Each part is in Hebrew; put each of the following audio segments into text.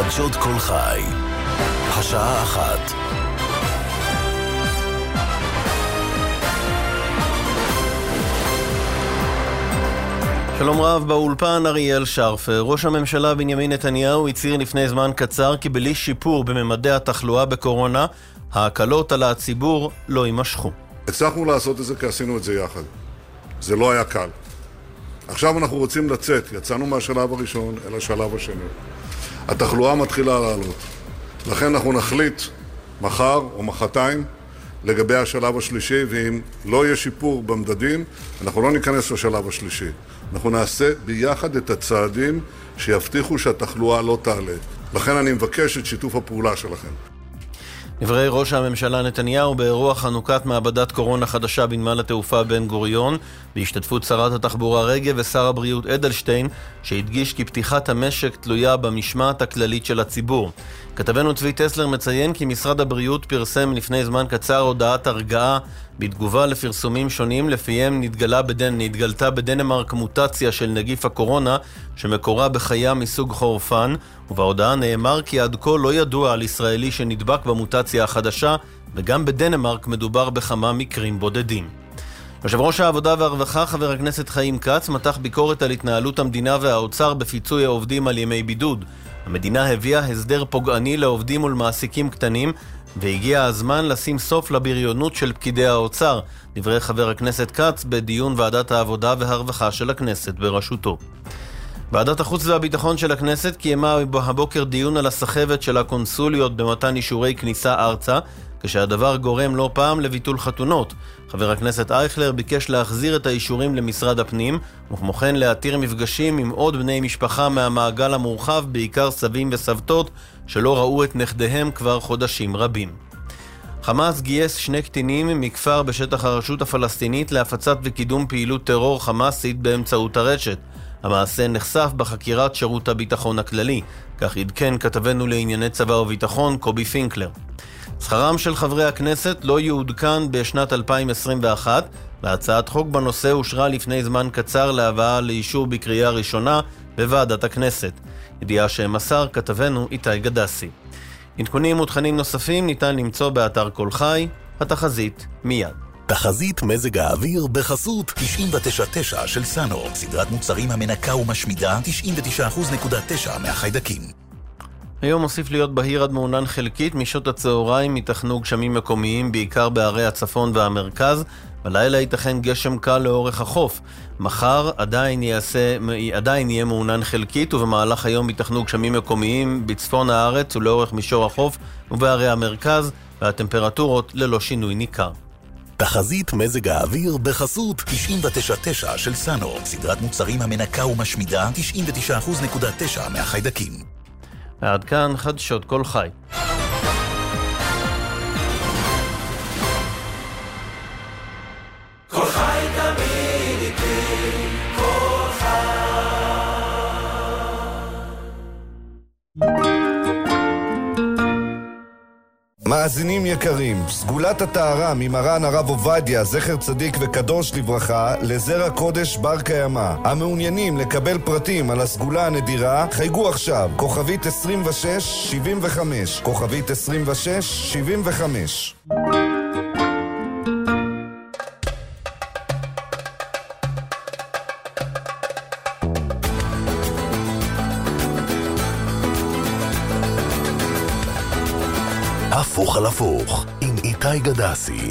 חדשות כל חי, השעה 1. שלום רב, באולפן אריאל שרפר. ראש הממשלה בנימין נתניהו הצהיר לפני זמן קצר כי בלי שיפור בממדי התחלואה בקורונה, ההקלות על הציבור לא יימשכו. הצלחנו לעשות את זה כי עשינו את זה יחד. זה לא היה קל. עכשיו אנחנו רוצים לצאת, יצאנו מהשלב הראשון אל השלב השני. התחלואה מתחילה לעלות. לכן אנחנו נחליט מחר או מחרתיים לגבי השלב השלישי, ואם לא יהיה שיפור במדדים, אנחנו לא ניכנס לשלב השלישי. אנחנו נעשה ביחד את הצעדים שיבטיחו שהתחלואה לא תעלה. לכן אני מבקש את שיתוף הפעולה שלכם. דברי ראש הממשלה נתניהו באירוע חנוכת מעבדת קורונה חדשה בנמל התעופה בן גוריון, בהשתתפות שרת התחבורה רגב ושר הבריאות אדלשטיין, שהדגיש כי פתיחת המשק תלויה במשמעת הכללית של הציבור. כתבנו צבי טסלר מציין כי משרד הבריאות פרסם לפני זמן קצר הודעת הרגעה בתגובה לפרסומים שונים לפיהם נתגלתה בדנמרק מוטציה של נגיף הקורונה שמקורה בחיה מסוג חורפן, ובהודעה נאמר כי עד כה לא ידוע על ישראלי שנדבק במוטציה החדשה, וגם בדנמרק מדובר בכמה מקרים בודדים. יושב ראש העבודה והרווחה חבר הכנסת חיים כץ מתח ביקורת על התנהלות המדינה והאוצר בפיצוי העובדים על ימי בידוד. המדינה הביאה הסדר פוגעני לעובדים ולמעסיקים קטנים, והגיע הזמן לשים סוף לבריונות של פקידי האוצר, דברי חבר הכנסת כץ בדיון ועדת העבודה והרווחה של הכנסת בראשותו. ועדת החוץ והביטחון של הכנסת קיימה הבוקר דיון על הסחבת של הקונסוליות במתן אישורי כניסה ארצה, כשהדבר גורם לא פעם לביטול חתונות. חבר הכנסת אייכלר ביקש להחזיר את האישורים למשרד הפנים, וכמו כן להתיר מפגשים עם עוד בני משפחה מהמעגל המורחב, בעיקר סבים וסבתות, שלא ראו את נכדיהם כבר חודשים רבים. חמאס גייס 2 קטינים מכפר בשטח הרשות הפלסטינית להפצת וקידום פעילות טרור חמאסית באמצעות הרשת. המעשה נחשף בחקירת שירות הביטחון הכללי, כך עדכן כתבנו לענייני צבא וביטחון קובי פינקלר. שכרם של חברי הכנסת לא יעודכן בשנת 2021, והצעת חוק בנושא אושרה לפני זמן קצר להבאה לאישור בקריאה ראשונה בוועדת הכנסת. ידיעה שמסר כתבנו איתי גדסי. עדכונים ותכנים נוספים ניתן למצוא באתר כל חי. התחזית מיד. תחזית מזג האוויר בחסות 99.9 של סאנו, סדרת מוצרים המנקה ומשמידה 99.9% מהחיידקים. היום מוסיף להיות בהיר עד מעונן חלקית, משעות הצהריים ייתכנו גשמים מקומיים בעיקר בערי הצפון והמרכז, בלילה ייתכן גשם קל לאורך החוף. מחר עדיין יהיה מעונן חלקית, ובמהלך היום ייתכנו גשמים מקומיים בצפון הארץ ולאורך מישור החוף ובערי המרכז, והטמפרטורות ללא שינוי ניכר. תחזית מזג האוויר בחסות 99.9 של סאנו, סדרת מוצרים המנקה ומשמידה 99.9% מהחיידקים. עד כאן חדשות כל חי. כל חי תמיד איתי, כל חי. מאזינים יקרים, סגולת הטהרה ממרן הרב עובדיה, זכר צדיק וקדוש לברכה, לזרע קודש בר קיימא. המעוניינים לקבל פרטים על הסגולה הנדירה, חייגו עכשיו, כוכבית 2675, כוכבית 2675. הפוך על הפוך עם איתי גדסי.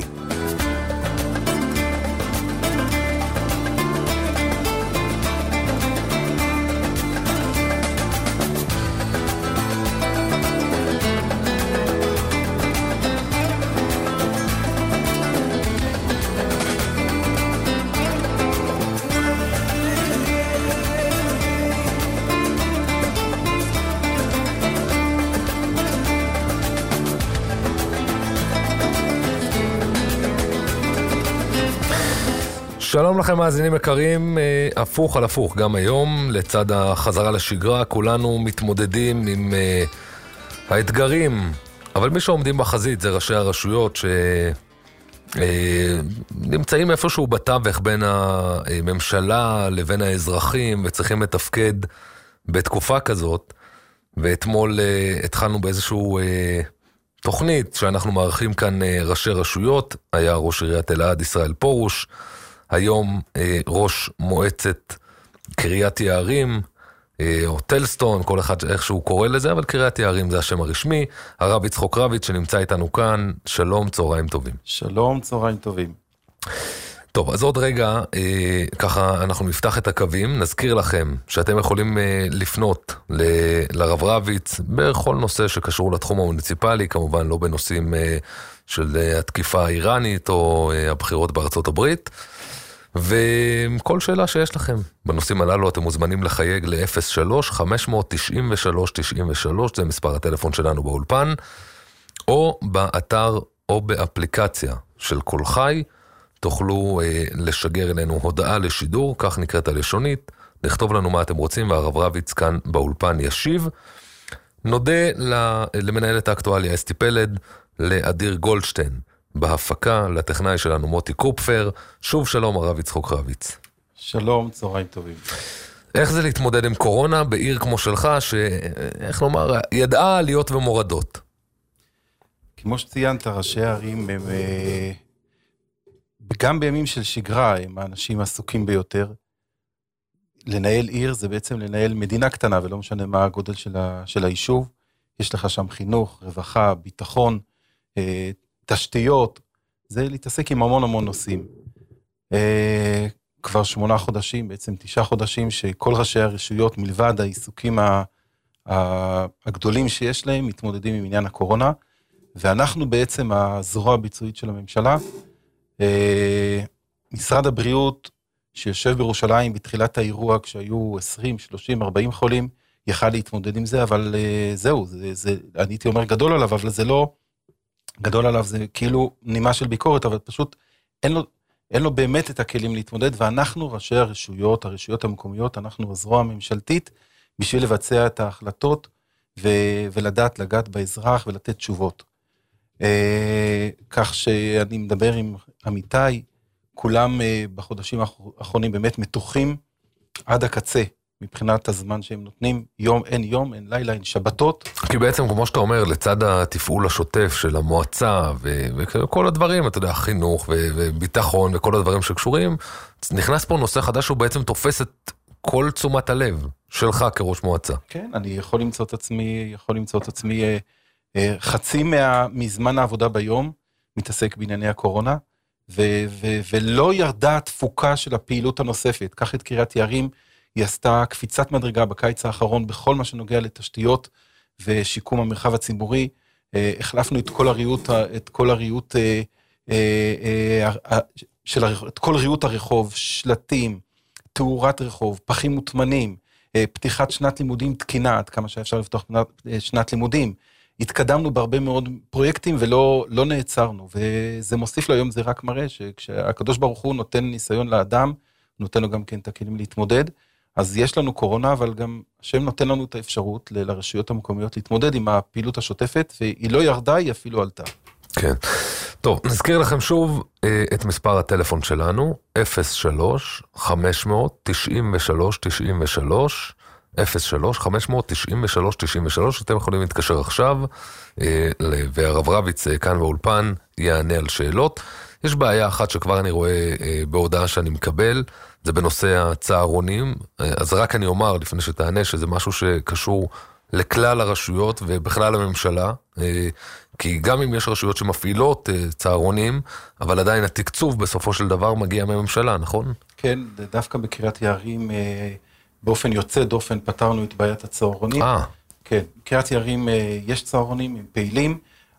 שלום לכם מאזינים יקרים, הפוך על הפוך גם היום, לצד החזרה לשגרה, כולנו מתמודדים עם האתגרים, אבל מי שעומדים בחזית זה ראשי הרשויות שנמצאים איפשהו בתווך בין הממשלה לבין האזרחים וצריכים לתפקד בתקופה כזאת, ואתמול התחלנו באיזשהו תוכנית שאנחנו מערכים כאן ראשי רשויות, היה ראש עיריית אלעד ישראל פורוש, היום ראש מועצת קריית יערים, או טלסטון, כל אחד איך שהוא קורא לזה, אבל קריית יערים זה השם הרשמי, הרב יצחק רביץ שנמצא איתנו כאן, שלום, צהריים טובים. שלום, צהריים טובים. טוב, אז עוד רגע, ככה אנחנו נפתח את הקווים, נזכיר לכם שאתם יכולים לפנות לרב רביץ בכל נושא שקשור לתחום המוניציפלי, כמובן לא בנושאים של התקיפה האיראנית או הבחירות בארצות הברית, וכל שאלה שיש לכם בנושאים הללו אתם מוזמנים לחייג ל-03-593-93, זה מספר הטלפון שלנו באולפן, או באתר או באפליקציה של כל חי, תוכלו לשגר אלינו הודעה לשידור, כך נקראת הלשונית, לכתוב לנו מה אתם רוצים, והרב רביץ כאן באולפן ישיב. נודה למנהלת האקטואליה אסתי פלד, לאדיר גולדשטיין, בהפקה, לטכנאי שלנו מוטי קופפר. שוב שלום הרב יצחק רביץ. שלום, צהריים טובים. איך זה להתמודד עם קורונה בעיר כמו שלך, שאיך לומר, ידעה עליות ומורדות? כמו שציינת, ראשי הערים הם, גם בימים של שגרה, הם האנשים עסוקים ביותר. לנהל עיר זה בעצם לנהל מדינה קטנה, ולא משנה מה הגודל של היישוב. יש לך שם חינוך, רווחה, ביטחון, תשתיות, זה להתעסק עם המון המון נושאים. כבר 8 חודשים, בעצם 9 חודשים, שכל ראשי הרשויות מלבד העיסוקים הגדולים שיש להם, מתמודדים עם עניין הקורונה, ואנחנו בעצם הזרוע הביצועית של הממשלה. משרד הבריאות שיושב בירושלים בתחילת האירוע, כשהיו 20, 30, 40 חולים, יכל להתמודד עם זה, אבל זהו, אני הייתי אומר גדול עליו, אבל זה לא גדול עליו, זה כאילו נימה של ביקורת, אבל פשוט אין לו באמת את הכלים להתמודד, ואנחנו ראשי הרשויות המקומיות, אנחנו הזרוע הממשלתית, בשביל לבצע את ההחלטות, ולדעת לגעת באזרח ולתת תשובות. כך שאני מדבר עם עמיתי, כולם בחודשים האחרונים באמת מתוחים עד הקצה, מבחינת הזמן שהם נותנים, אין יום, אין לילה, אין שבתות. כי בעצם, כמו שאתה אומר, לצד התפעול השוטף של המועצה, וכל הדברים, אתה יודע, חינוך וביטחון, וכל הדברים שקשורים, נכנס פה נושא חדש, שהוא בעצם תופס את כל תשומת הלב שלך כראש מועצה. כן, אני יכול למצוא את עצמי, חצי מזמן העבודה ביום, מתעסק בענייני הקורונה, ולא ירדה התפוקה של הפעילות הנוספת. כך את קריית יערים, היא עשתה קפיצת מדרגה בקיץ האחרון, בכל מה שנוגע לתשתיות ושיקום המרחב הציבורי. החלפנו את כל ריהוט הרחוב, שלטים, תאורת רחוב, פחים מוטמנים, פתיחת שנת לימודים תקינה, עד כמה שאפשר לפתוח שנת לימודים. התקדמנו בהרבה מאוד פרויקטים ולא נעצרנו, וזה מוסיף ליום, זה רק מראה שכשהקדוש ברוך הוא נותן ניסיון לאדם, נותן לו גם כן את הכלים להתמודד, אז יש לנו קורונה, אבל גם השם נותן לנו את האפשרות לרשויות המקומיות להתמודד עם הפעילות השוטפת, והיא לא ירדה, היא אפילו עלתה. כן. טוב, נזכיר לכם שוב את מספר הטלפון שלנו, 03-593-93-93, 03-593-93-93, אתם יכולים להתקשר עכשיו, והרב רביץ כאן באולפן יענה על שאלות. יש בעיה אחת שכבר אני רואה בהודעה שאני מקבל, זה בנושא הצהרונים, אז רק אני אומר לפני שתענה שזה משהו שקשור לכלל הרשויות ובכלל הממשלה, כי גם אם יש רשויות שמפעילות צהרונים, אבל עדיין התקצוב בסופו של דבר מגיע מהממשלה, נכון? כן, דווקא בקריית יערים באופן יוצא דופן פתרנו את בעיית הצהרונים. כן, בקריית יערים יש צהרונים, הם פעילים,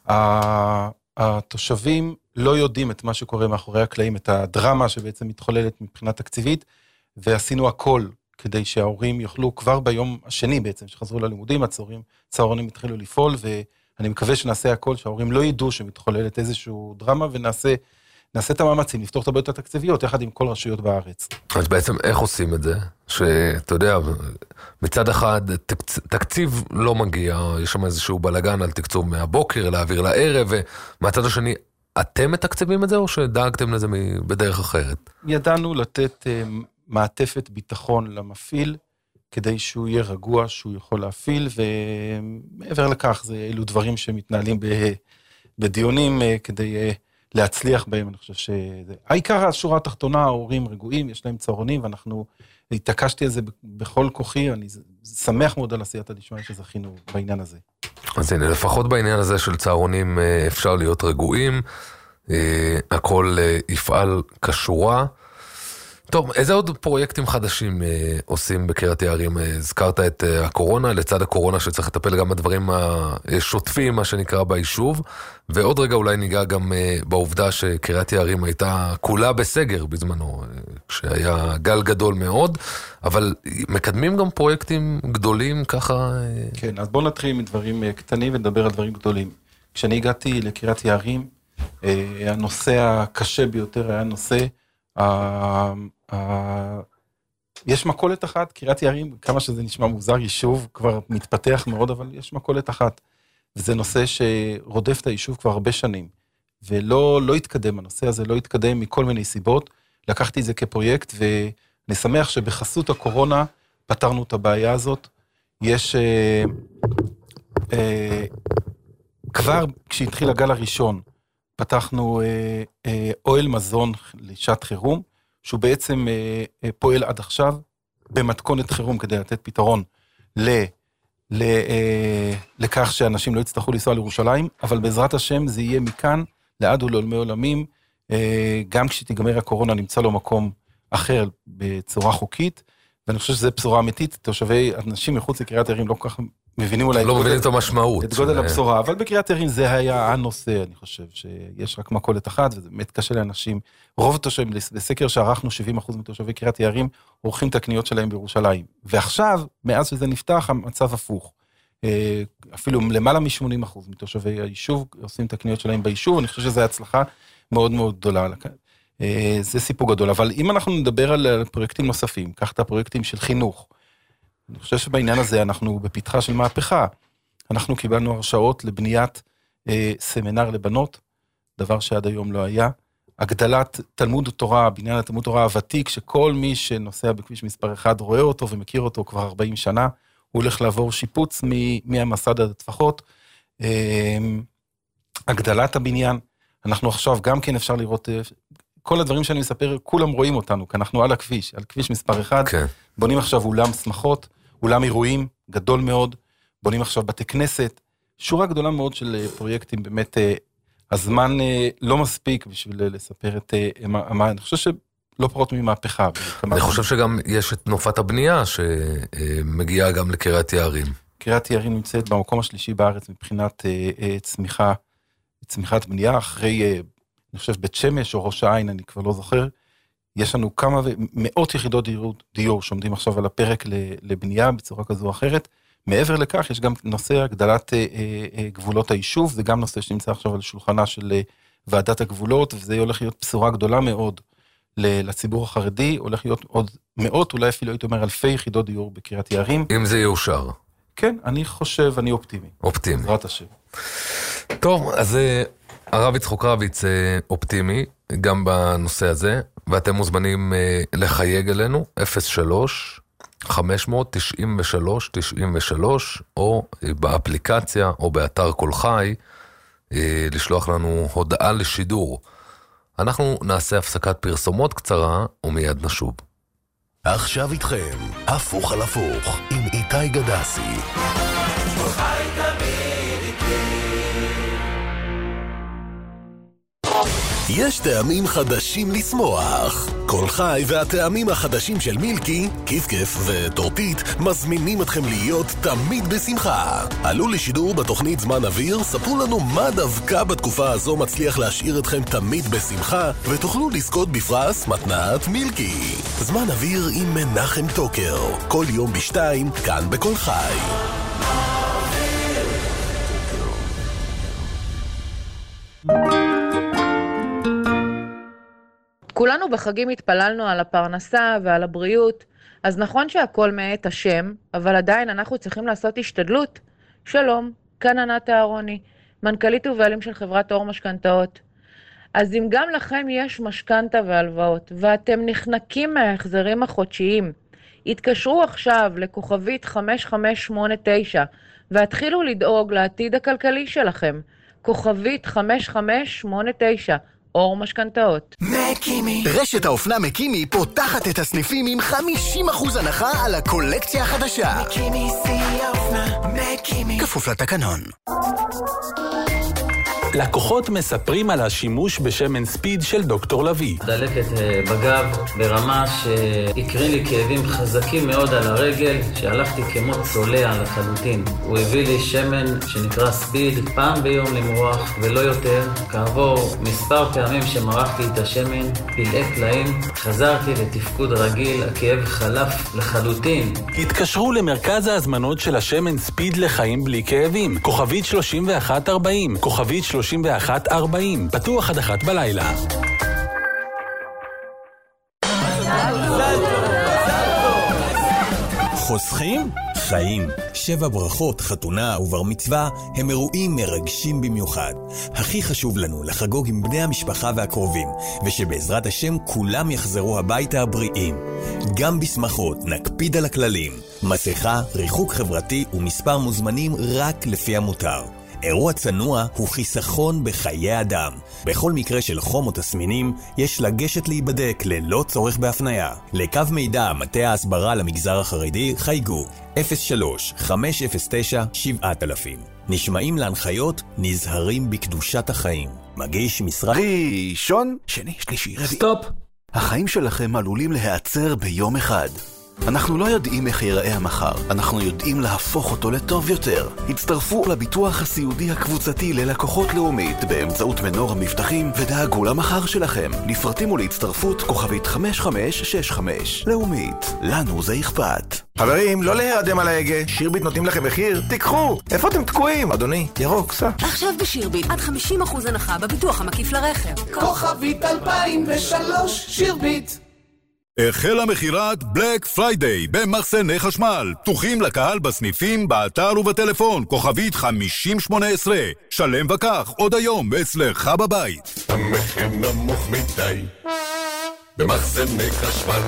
התושבים לא יודעים את מה שקורה מאחורי הקלעים, את הדרמה שבעצם מתחוללת מבחינה תקציבית, ועשינו הכל כדי שההורים יוכלו כבר ביום השני בעצם, שחזרו ללימודים, הצהרונים התחילו לפעול, ואני מקווה שנעשה הכל, שההורים לא ידעו שמתחוללת איזשהו דרמה, ונעשה את המאמצים, לפתור את הבעיות התקציביות, יחד עם כל רשויות בארץ. אז בעצם איך עושים את זה? שאתה יודע, מצד אחד תקציב לא מגיע, יש שם איזשהו בלגן על תקצוב מהבוקר, להעביר לערב, ומהצד השני, אתם מתקצבים את זה או שדאגתם לזה בדרך אחרת? ידענו לתת מעטפת ביטחון למפעיל, כדי שהוא יהיה רגוע, שהוא יכול להפעיל, ומעבר לכך, אלו דברים שמתנהלים בדיונים כדי להצליח בהם. אני חושב העיקר השורה התחתונה, ההורים רגועים, יש להם צהרונים, ואנחנו התעקשתי על זה בכל כוחי, אני שמח מאוד על עשיית הדשמיא שזכינו בעניין הזה. אז הנה, לפחות בעניין הזה של צהרונים אפשר להיות רגועים, הכל יפעל כשורה. טוב, איזה עוד פרויקטים חדשים עושים בקריית יערים? הזכרת את הקורונה, לצד הקורונה שצריך לטפל גם בדברים השוטפים, מה שנקרא ביישוב, ועוד רגע אולי ניגע גם בעובדה שקריית יערים הייתה כולה בסגר בזמנו, כשהיה גל גדול מאוד, אבל מקדמים גם פרויקטים גדולים ככה? כן, אז בואו נתחיל מדברים קטנים ונדבר על דברים גדולים. כשאני הגעתי לקריית יערים, הנושא הקשה ביותר היה נושא יש מכולת אחת, קריית יערים, כמה שזה נשמע מוזר, יישוב כבר מתפתח מאוד, אבל יש מכולת אחת. וזה נושא שרודף את היישוב כבר הרבה שנים, ולא התקדם, הנושא הזה לא התקדם מכל מיני סיבות. לקחתי את זה כפרויקט, ואני שמח שבחסות הקורונה פתרנו את הבעיה הזאת. יש כבר כשהתחיל הגל הראשון, פתחנו אוהל מזון לשעת חירום, שהוא בעצם פועל עד עכשיו במתכונת חירום כדי לתת פתרון לכך שאנשים לא יצטרכו לנסוע לירושלים, אבל בעזרת השם זה יהיה מכאן לעד ולעולמי עולמים, גם כשתיגמר הקורונה נמצא לו מקום אחר בצורה חוקית, ואני חושב שזו בשורה אמיתית. תושבי אנשים מחוץ לקריית יערים לא כל כך מבינים אולי לא מבינים את המשמעות. את גודל הבשורה, אבל בקריית יערים זה היה הנושא, אני חושב שיש רק מכולת אחת, וזה באמת קשה לאנשים. רוב התושבים, בסקר שערכנו 70% מתושבי קריית יערים, עורכים את הקניות שלהם בירושלים. ועכשיו, מאז שזה נפתח, המצב הפוך. אפילו למעלה מ-80% מתושבי היישוב עושים את הקניות שלהם ביישוב, אני חושב שזו הצלחה מאוד מאוד גדולה. זה סיפור גדול, אבל אם אנחנו נדבר על פרויקטים נוספים, קח את הפרויקטים של חינוך, אני חושב שבעניין הזה אנחנו בפתחה של מהפכה. אנחנו קיבלנו הרשאות לבניית סמינר לבנות, דבר שעד היום לא היה. הגדלת תלמוד תורה, בניין התלמוד תורה הוותיק, שכל מי שנוסע בכביש מספר 1 רואה אותו ומכיר אותו כבר 40 שנה, הוא הולך לעבור שיפוץ מהמסד עד הטפחות. הגדלת הבניין, אנחנו עכשיו גם כן אפשר לראות, כל הדברים שאני מספר, כולם רואים אותנו, כי אנחנו על הכביש, על כביש מספר 1, כן. בונים עכשיו אולם שמחות, אולם אירועים גדול מאוד, בונים עכשיו בתי כנסת, שורה גדולה מאוד של פרויקטים, באמת הזמן לא מספיק בשביל לספר את מה, אני חושב שלא פחות ממהפכה. אני חושב שגם יש את תנופת הבנייה שמגיעה גם לקריית יערים. קריית יערים נמצאת במקום השלישי בארץ מבחינת צמיחת בנייה, אחרי, אני חושב, בית שמש או ראש העין, אני כבר לא זוכר, יש לנו כמה ומאות יחידות דיור שעומדים עכשיו על הפרק לבנייה בצורה כזו או אחרת. מעבר לכך, יש גם נושא הגדלת גבולות היישוב, זה גם נושא שנמצא עכשיו על שולחנה של ועדת הגבולות, וזה הולך להיות בשורה גדולה מאוד לציבור החרדי, הולך להיות עוד מאות, אולי אפילו הייתי אומר אלפי יחידות דיור בקריית יערים. אם זה יאושר. כן, אני חושב, אני אופטימי. אופטימי. בעזרת השם. טוב, אז הרב יצחק רביץ אופטימי, גם בנושא הזה, ואתם מוזמנים לחייג אלינו, 03-593-93, או באפליקציה, או באתר כל חי, לשלוח לנו הודעה לשידור. אנחנו נעשה הפסקת פרסומות קצרה, ומיד נשוב. עכשיו איתכם, הפוך על הפוך, עם איתי גדסי. כל חי תמיד איתי. יש טעמים חדשים לשמוח. כל חי והטעמים החדשים של מילקי, כיף כיף וטורטית, מזמינים אתכם להיות תמיד בשמחה. עלו לשידור בתוכנית זמן אוויר, ספרו לנו מה דווקא בתקופה הזו מצליח להשאיר אתכם תמיד בשמחה, ותוכלו לזכות בפרס מתנת מילקי. זמן אוויר עם מנחם טוקר, כל יום ב2, כאן בכל חי. כולנו בחגים התפללנו על הפרנסה ועל הבריאות, אז נכון שהכל מאת השם, אבל עדיין אנחנו צריכים לעשות השתדלות. שלום, כאן ענת אהרוני, מנכ"לית ובעלים של חברת אור משכנתאות. אז אם גם לכם יש משכנתה והלוואות, ואתם נחנקים מההחזרים החודשיים, התקשרו עכשיו לכוכבית 5589 והתחילו לדאוג לעתיד הכלכלי שלכם. כוכבית 5589, אור משכנתאות. מקימי. רשת האופנה מקימי פותחת את הסניפים עם 50% הנחה על הקולקציה החדשה. מקימי שיא האופנה, מקימי. כפוף לתקנון. לקוחות מספרים על השימוש בשמן ספיד של דוקטור לוי. דלקת בגב ברמה שהקרין לי כאבים חזקים מאוד על הרגל, שהלכתי כמו צולע לחלוטין. הוא הביא לי שמן שנקרא ספיד, פעם ביום למרוח ולא יותר. כעבור מספר פעמים שמרחתי את השמן, פלאי פלאים, חזרתי לתפקוד רגיל, הכאב חלף לחלוטין. התקשרו למרכז ההזמנות של השמן ספיד לחיים בלי כאבים. כוכבית 3140, כוכבית 3140, פתוח עד 1 בלילה. חוסכים? חיים. 7 ברכות, חתונה ובר מצווה הם אירועים מרגשים במיוחד. הכי חשוב לנו לחגוג עם בני המשפחה והקרובים, ושבעזרת השם כולם יחזרו הביתה הבריאים. גם בשמחות נקפיד על הכללים. מסכה, ריחוק חברתי ומספר מוזמנים רק לפי המותר. אירוע צנוע הוא חיסכון בחיי אדם. בכל מקרה של חום או תסמינים, יש לגשת להיבדק ללא צורך בהפניה. לקו מידע מטה ההסברה למגזר החרדי חייגו 03-509-7000. נשמעים להנחיות, נזהרים בקדושת החיים. מגיש משרד ראשון, שני, שלישי, רביעי. סטופ. החיים שלכם עלולים להיעצר ביום אחד. אנחנו לא יודעים איך ייראה המחר, אנחנו יודעים להפוך אותו לטוב יותר. הצטרפו לביטוח הסיעודי הקבוצתי ללקוחות לאומית באמצעות מנור המבטחים ודאגו למחר שלכם. לפרטים ולהצטרפות כוכבית 5565. לאומית, לנו זה אכפת. חברים, לא להירדם על ההגה, שירביט נותנים לכם מחיר, תיקחו! איפה אתם תקועים? אדוני, ירוק, סע. עכשיו בשירביט, עד 50% הנחה בביטוח המקיף לרכב. כוכבית 2003, שירביט. החלה מחירת בלק פריידיי במחסני חשמל. פתוחים לקהל בסניפים, באתר ובטלפון. כוכבית 5018. שלם וכך, עוד היום אצלך בבית. המחיר נמוך מדי במחסני חשמל.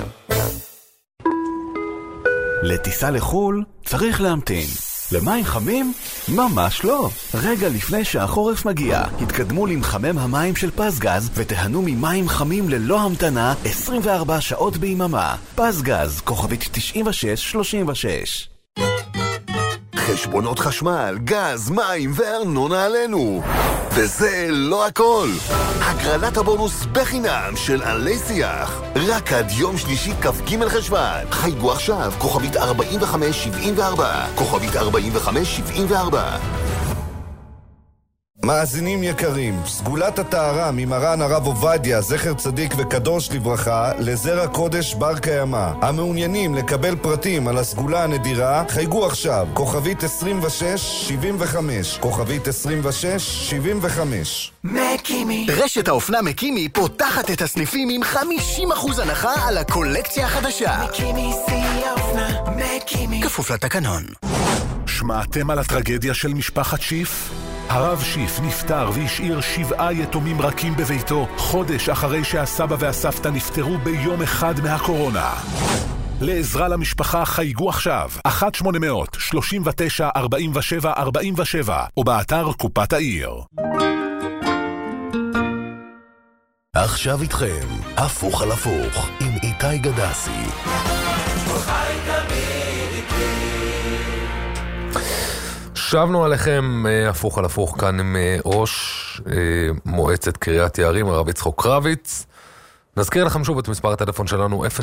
לטיסה לחול צריך להמתין. למים חמים? ממש לא. רגע לפני שהחורף מגיע, התקדמו למחמם המים של פסגז ותהנו ממים חמים ללא המתנה 24 שעות ביממה. פסגז, כוכבית 9636. חשבונות חשמל, גז, מים וארנונה עלינו. וזה לא הכל. הגרלת הבונוס בחינם של עלי שיח. רק עד יום שלישי כ"ג חשוון. חייגו עכשיו, כוכבית 4574. כוכבית 4574. מאזינים יקרים, סגולת הטהרה ממרן הרב עובדיה, זכר צדיק וקדוש לברכה, לזרע קודש בר קיימא. המעוניינים לקבל פרטים על הסגולה הנדירה, חייגו עכשיו, כוכבית 2675, כוכבית 2675. מקימי. רשת האופנה מקימי פותחת את הסניפים עם 50% הנחה על הקולקציה החדשה. מקימי שיא האופנה, מקימי. כפוף לתקנון. שמעתם על הטרגדיה של משפחת שיף? הרב שיף נפטר והשאיר 7 יתומים רכים בביתו, חודש אחרי שהסבא והסבתא נפטרו ביום אחד מהקורונה. לעזרה למשפחה חייגו עכשיו 1-800-39-47-47 או באתר קופת העיר. עכשיו איתכם, הפוך על הפוך, עם איתי גדסי. שבנו עליכם הפוך על הפוך כאן עם ראש מועצת קריית יערים, הרב יצחק רביץ. נזכיר לכם שוב את מספר הטלפון שלנו 03-593-93.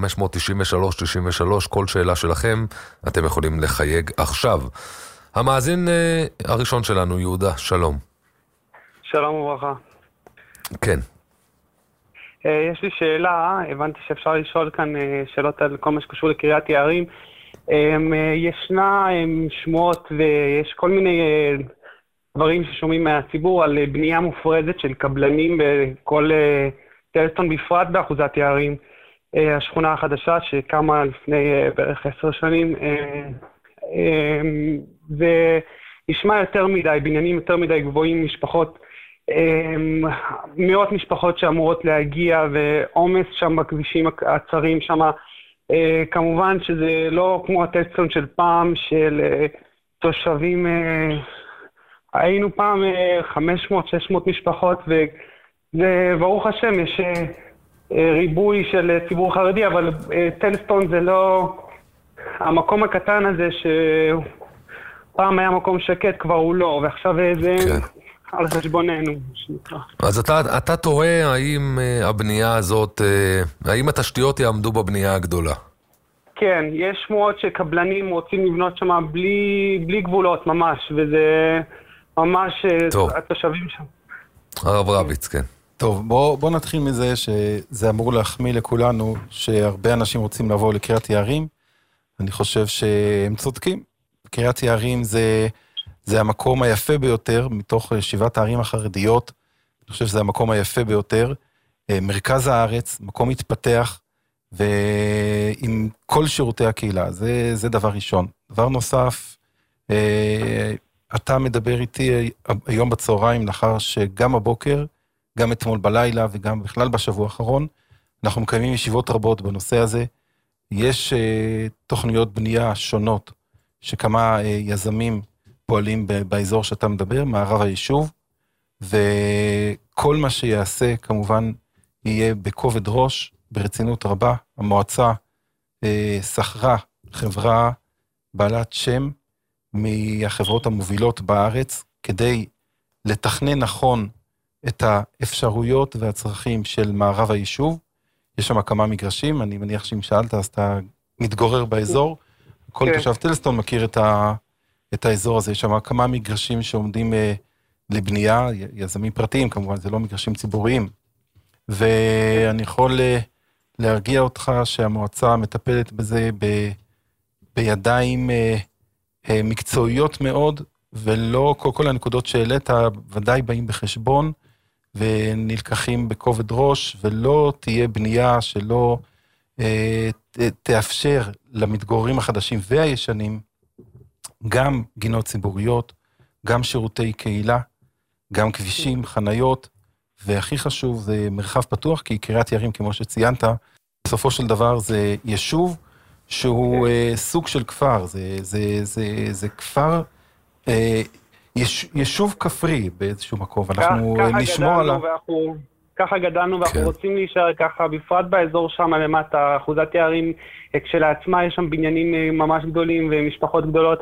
כל שאלה שלכם אתם יכולים לחייג עכשיו. המאזין הראשון שלנו, יהודה, שלום. שלום וברכה. כן. יש לי שאלה, הבנתי שאפשר לשאול כאן שאלות על כל מה שקשור לקריית יערים. ישנה שמועות ויש כל מיני דברים ששומעים מהציבור על בנייה מופרזת של קבלנים בכל טלסטון בפרט באחוזת יערים. השכונה החדשה שקמה לפני בערך 10 שנים, זה נשמע יותר מדי, בניינים יותר מדי גבוהים, משפחות, מאות משפחות שאמורות להגיע ועומס שם בכבישים הצרים שם, כמובן שזה לא כמו הטלסטון של פעם, של תושבים, היינו פעם 500-600 משפחות, וברוך השם יש ריבוי של ציבור חרדי, אבל טלסטון זה לא המקום הקטן הזה שפעם היה מקום שקט, כבר הוא לא, ועכשיו זה על חשבוננו. אז אתה תוהה האם הבנייה הזאת, האם התשתיות יעמדו בבנייה הגדולה? כן, יש שמועות שקבלנים רוצים לבנות שם בלי גבולות ממש, וזה ממש התושבים שם. הרב רביץ, כן. טוב, בוא נתחיל מזה שזה אמור להחמיא לכולנו, שהרבה אנשים רוצים לבוא לקריית יערים. אני חושב שהם צודקים. קריית יערים זה המקום היפה ביותר, מתוך 7 הערים החרדיות. אני חושב שזה המקום היפה ביותר. מרכז הארץ, מקום מתפתח, ועם כל שירותי הקהילה. זה דבר ראשון. דבר נוסף, אתה מדבר איתי היום בצהריים, לאחר שגם הבוקר, גם אתמול בלילה וגם בכלל בשבוע האחרון, אנחנו מקיימים ישיבות רבות בנושא הזה. יש תוכניות בנייה שונות, שכמה יזמים פועלים באזור שאתה מדבר, מערב היישוב, וכל מה שיעשה כמובן יהיה בכובד ראש, ברצינות רבה. המועצה שכרה חברה בעלת שם מהחברות המובילות בארץ, כדי לתכנן נכון את האפשרויות והצרכים של מערב היישוב. יש שם כמה מגרשים, אני מניח שאם שאלת, אז אתה מתגורר באזור. כל תושב טלסטון מכיר את האזור הזה. יש שם כמה מגרשים שעומדים לבנייה, יזמים פרטיים, כמובן, זה לא מגרשים ציבוריים. ואני יכול להרגיע אותך שהמועצה מטפלת בזה בידיים מקצועיות מאוד, ולא כל הנקודות שהעלית ודאי באים בחשבון, ונלקחים בכובד ראש, ולא תהיה בנייה שלא תאפשר למתגוררים החדשים והישנים, גם גינות ציבוריות, גם שירותי קהילה, גם כבישים, חניות, והכי חשוב זה מרחב פתוח, כי קריית יערים, כמו שציינת, בסופו של דבר זה יישוב שהוא סוג של כפר, זה כפר, יישוב כפרי באיזשהו מקום, ואנחנו נשמור עליו. ככה גדלנו ואנחנו רוצים להישאר ככה, בפרט באזור שם למטה, אחוזת יערים כשלעצמה, יש שם בניינים ממש גדולים ומשפחות גדולות,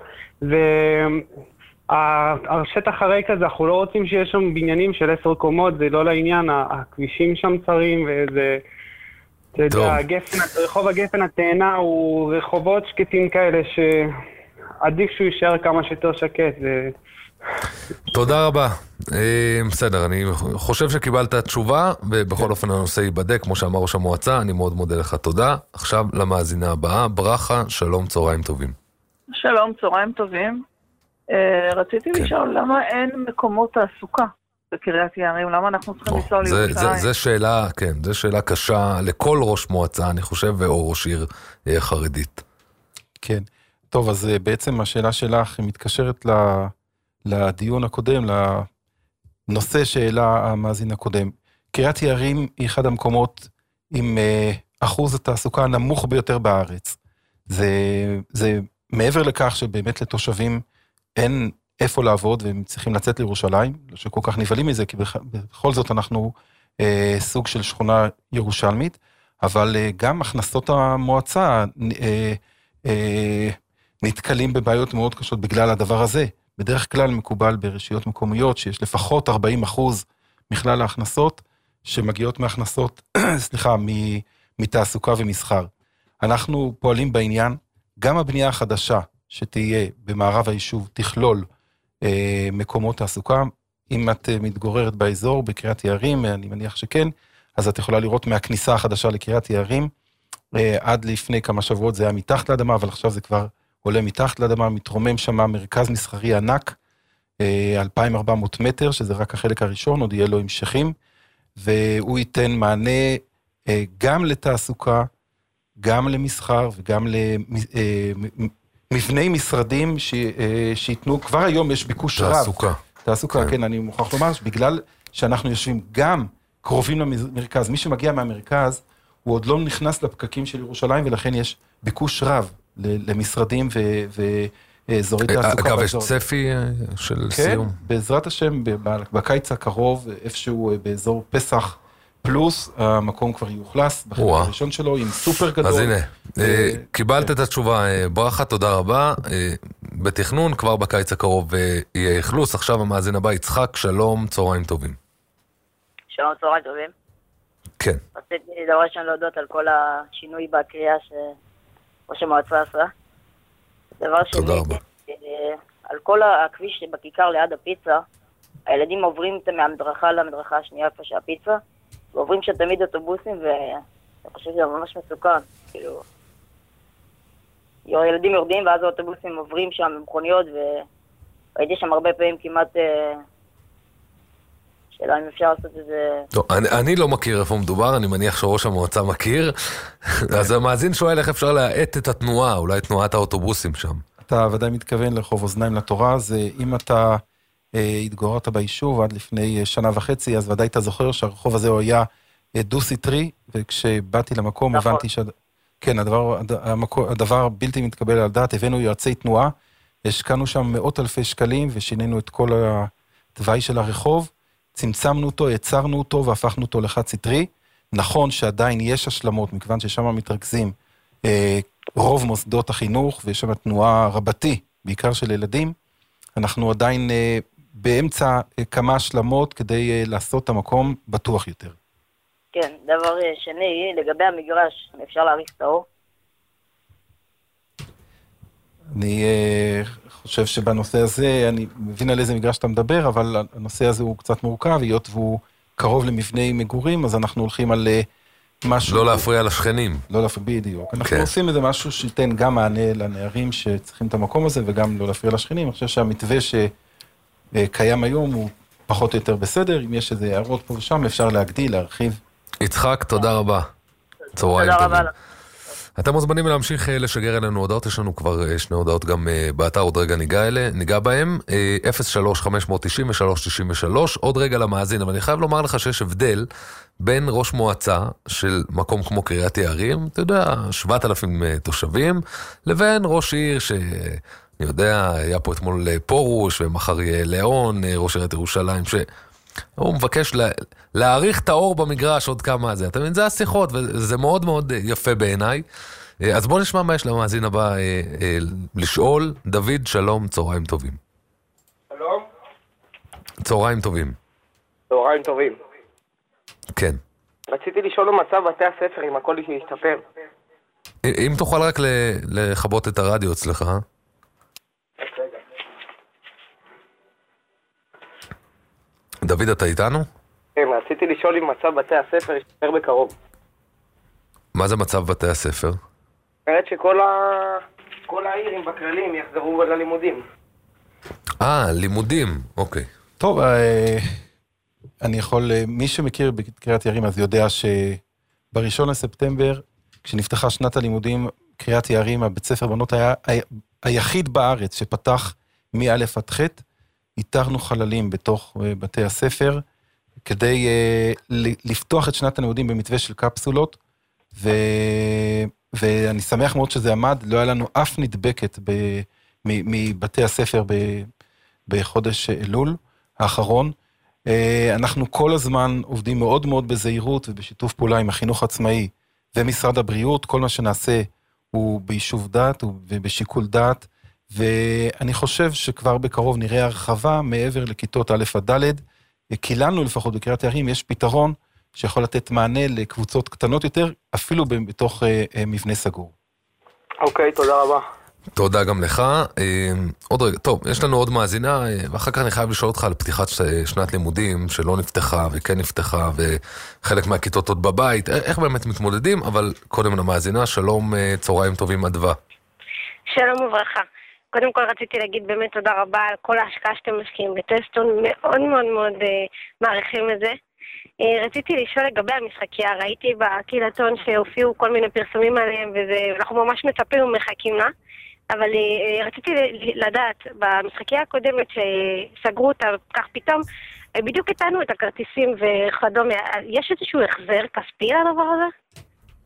השטח הריק הזה, אנחנו לא רוצים שיש שם בניינים של 10 קומות, זה לא לעניין, הכבישים שם צרים, וזה, אתה יודע, רחוב הגפן התאנה הוא רחובות שקטים כאלה, שעדיף שהוא יישאר כמה שיותר שקט. תודה רבה. בסדר, אני חושב שקיבלת תשובה, ובכל אופן הנושא ייבדק, כמו שאמר ראש המועצה, אני מאוד מודה לך. תודה. עכשיו למאזינה הבאה, ברכה, שלום, צהריים טובים. שלום, צהריים טובים. רציתי לשאול, למה אין מקומות תעסוקה בקריית יערים? למה אנחנו צריכים לנסוע לירושלים? זה שאלה, כן, זה שאלה קשה לכל ראש מועצה, אני חושב, או ראש עיר חרדית. כן. טוב, אז בעצם השאלה שלך מתקשרת לדיון הקודם, לנושא שאלה המאזין הקודם. קריית יערים היא אחד המקומות עם אחוז התעסוקה הנמוך ביותר בארץ. זה מעבר לכך שבאמת לתושבים אין איפה לעבוד, והם צריכים לצאת לירושלים, לא שכל כך נבלים מזה, כי בכל זאת אנחנו סוג של שכונה ירושלמית, אבל גם הכנסות המועצה נתקלים בבעיות מאוד קשות בגלל הדבר הזה. בדרך כלל מקובל ברשויות מקומיות, שיש לפחות 40% מכלל ההכנסות, שמגיעות מהכנסות, מתעסוקה ומסחר. אנחנו פועלים בעניין, גם הבנייה החדשה, שתהיה במערב היישוב, תכלול מקומות תעסוקה. אם את מתגוררת באזור, בקריית יערים, אני מניח שכן, אז את יכולה לראות מהכניסה החדשה לקריית יערים, עד לפני כמה שבועות זה היה מתחת לאדמה, אבל עכשיו זה כבר עולה מתחת לאדמה, מתרומם שם מרכז מסחרי ענק, 2,400 מטר, שזה רק החלק הראשון, עוד יהיה לו המשכים, והוא ייתן מענה גם לתעסוקה, גם למסחר וגם מבני משרדים שיתנו, כבר היום יש ביקוש רב. תעסוקה, כן, אני מוכרח לומר, בגלל שאנחנו יושבים גם קרובים למרכז, מי שמגיע מהמרכז, הוא עוד לא נכנס לפקקים של ירושלים, ולכן יש ביקוש רב למשרדים ואזורי תעסוקה. אגב, יש צפי של סיום? כן, בעזרת השם, בקיץ הקרוב, איפשהו באזור פסח פלוס, המקום כבר יאוכלס בחלק הראשון שלו, עם סופר גדול. אז הנה, קיבלת את התשובה, ברכה, תודה רבה. בתכנון, כבר בקיץ הקרוב יהיה אכלוס. עכשיו המאזין הבא, יצחק, שלום, צהריים טובים. שלום, צהריים טובים. כן. רציתי דבר ראשון להודות על כל השינוי בקריאה שראש המועצה עשה. דבר שני, תודה רבה. על כל הכביש בכיכר ליד הפיצה, הילדים עוברים מהמדרכה למדרכה השנייה איפה שהפיצה, ועוברים שם תמיד אוטובוסים, ואני חושב שזה ממש מסוכן. כאילו, ילדים יורדים ואז האוטובוסים עוברים שם במכוניות, והייתי שם הרבה פעמים כמעט... שאלה אם אפשר לעשות איזה... טוב, אני לא מכיר איפה מדובר, אני מניח שראש המועצה מכיר. אז המאזין שואל איך אפשר להאט את התנועה, אולי תנועת האוטובוסים שם. אתה ודאי מתכוון לרחוב אוזניים לתורה, זה אם אתה התגוררת ביישוב עד לפני 1.5 שנה, אז ודאי אתה זוכר שהרחוב הזה הוא היה דו-סטרי, וכשבאתי למקום הבנתי כן, הדבר בלתי מתקבל על דעת, הבאנו יועצי תנועה, השקענו שם מאות אלפי שקלים, ושינינו את כל התוואי של הרחוב, צמצמנו אותו, יצרנו אותו, והפכנו אותו לחד סטרי. נכון שעדיין יש השלמות, מכיוון ששם מתרכזים רוב מוסדות החינוך, ויש שם תנועה רבתי, בעיקר של ילדים. אנחנו עדיין באמצע כמה השלמות, כדי לעשות את המקום בטוח יותר. כן, דבר שני, לגבי המגרש, אפשר להאריך את האור? אני חושב שבנושא הזה, אני מבין על איזה מגרש אתה מדבר, אבל הנושא הזה הוא קצת מורכב, היות והוא קרוב למבני מגורים, אז אנחנו הולכים על משהו... לא להפריע לשכנים. לא להפריע, בדיוק. אנחנו עושים איזה משהו שייתן גם מענה לנערים שצריכים את המקום הזה, וגם לא להפריע לשכנים. אני חושב שהמתווה שקיים היום הוא פחות או יותר בסדר, אם יש איזה הערות פה ושם, אפשר להגדיל, להרחיב. יצחק, תודה רבה. צהריים טובים. אתם מוזמנים להמשיך לשגר אלינו הודעות, יש לנו כבר 2 הודעות גם באתר, עוד רגע ניגע בהם, 03-593-93, עוד רגע למאזין, אבל אני חייב לומר לך שיש הבדל בין ראש מועצה של מקום כמו קריית יערים, אתה יודע, 7,000 תושבים, לבין ראש עיר שאני יודע, היה פה אתמול פורוש, ומחר יהיה ליאון, ראש עיריית ירושלים, הוא מבקש להאריך את האור במגרש עוד כמה זה. אתה מבין, זה השיחות, וזה מאוד מאוד יפה בעיניי. אז בוא נשמע מה יש למאזין הבא לשאול. דוד, שלום, צהריים טובים. שלום. צהריים טובים. צהריים טובים. כן. רציתי לשאול במצב בתי הספר אם הכל ישתפר. אם תוכל רק לכבות את הרדיו אצלך, דוד, אתה איתנו? כן, רציתי לשאול אם מצב בתי הספר ישתפר בקרוב. מה זה מצב בתי הספר? אומרת שכל העירים בכללים יחזרו ללימודים. לימודים, אוקיי. טוב, אני יכול, מי שמכיר בקריית יערים אז יודע שב1 לספטמבר, כשנפתחה שנת הלימודים, קריית יערים, הבית ספר בנות היה היחיד בארץ שפתח מא' עד ח', איתרנו חללים בתוך בתי הספר, כדי לפתוח את שנת הלימודים במתווה של קפסולות, ואני שמח מאוד שזה עמד, לא היה לנו אף נדבקת מבתי הספר בחודש אלול האחרון. אנחנו כל הזמן עובדים מאוד מאוד בזהירות ובשיתוף פעולה עם החינוך העצמאי ומשרד הבריאות, כל מה שנעשה הוא ביישוב דעת ובשיקול דעת, ואני חושב שכבר בקרוב נראה הרחבה מעבר לכיתות א' עד ד', כי לנו לפחות בקריית יערים יש פתרון שיכול לתת מענה לקבוצות קטנות יותר, אפילו בתוך מבנה סגור. אוקיי, תודה רבה. תודה גם לך. עוד רגע, טוב, יש לנו עוד מאזינה, ואחר כך אני חייב לשאול אותך על פתיחת שנת לימודים שלא נפתחה וכן נפתחה, וחלק מהכיתות עוד בבית, איך באמת מתמודדים, אבל קודם למאזינה, שלום, צהריים טובים, אדווה. שלום וברכה. קודם כל רציתי להגיד באמת תודה רבה על כל ההשקעה שאתם משקיעים בטסטון, מאוד מאוד מאוד מעריכים את זה. רציתי לשאול לגבי המשחקייה, ראיתי בקהילתון שהופיעו כל מיני פרסומים עליהם, ואנחנו ממש מצפים ומחכים לה, אבל רציתי לדעת, במשחקייה הקודמת שסגרו אותה כך פתאום, בדיוק איתנו את הכרטיסים וכדומה, יש איזשהו החזר כספי על הדבר הזה?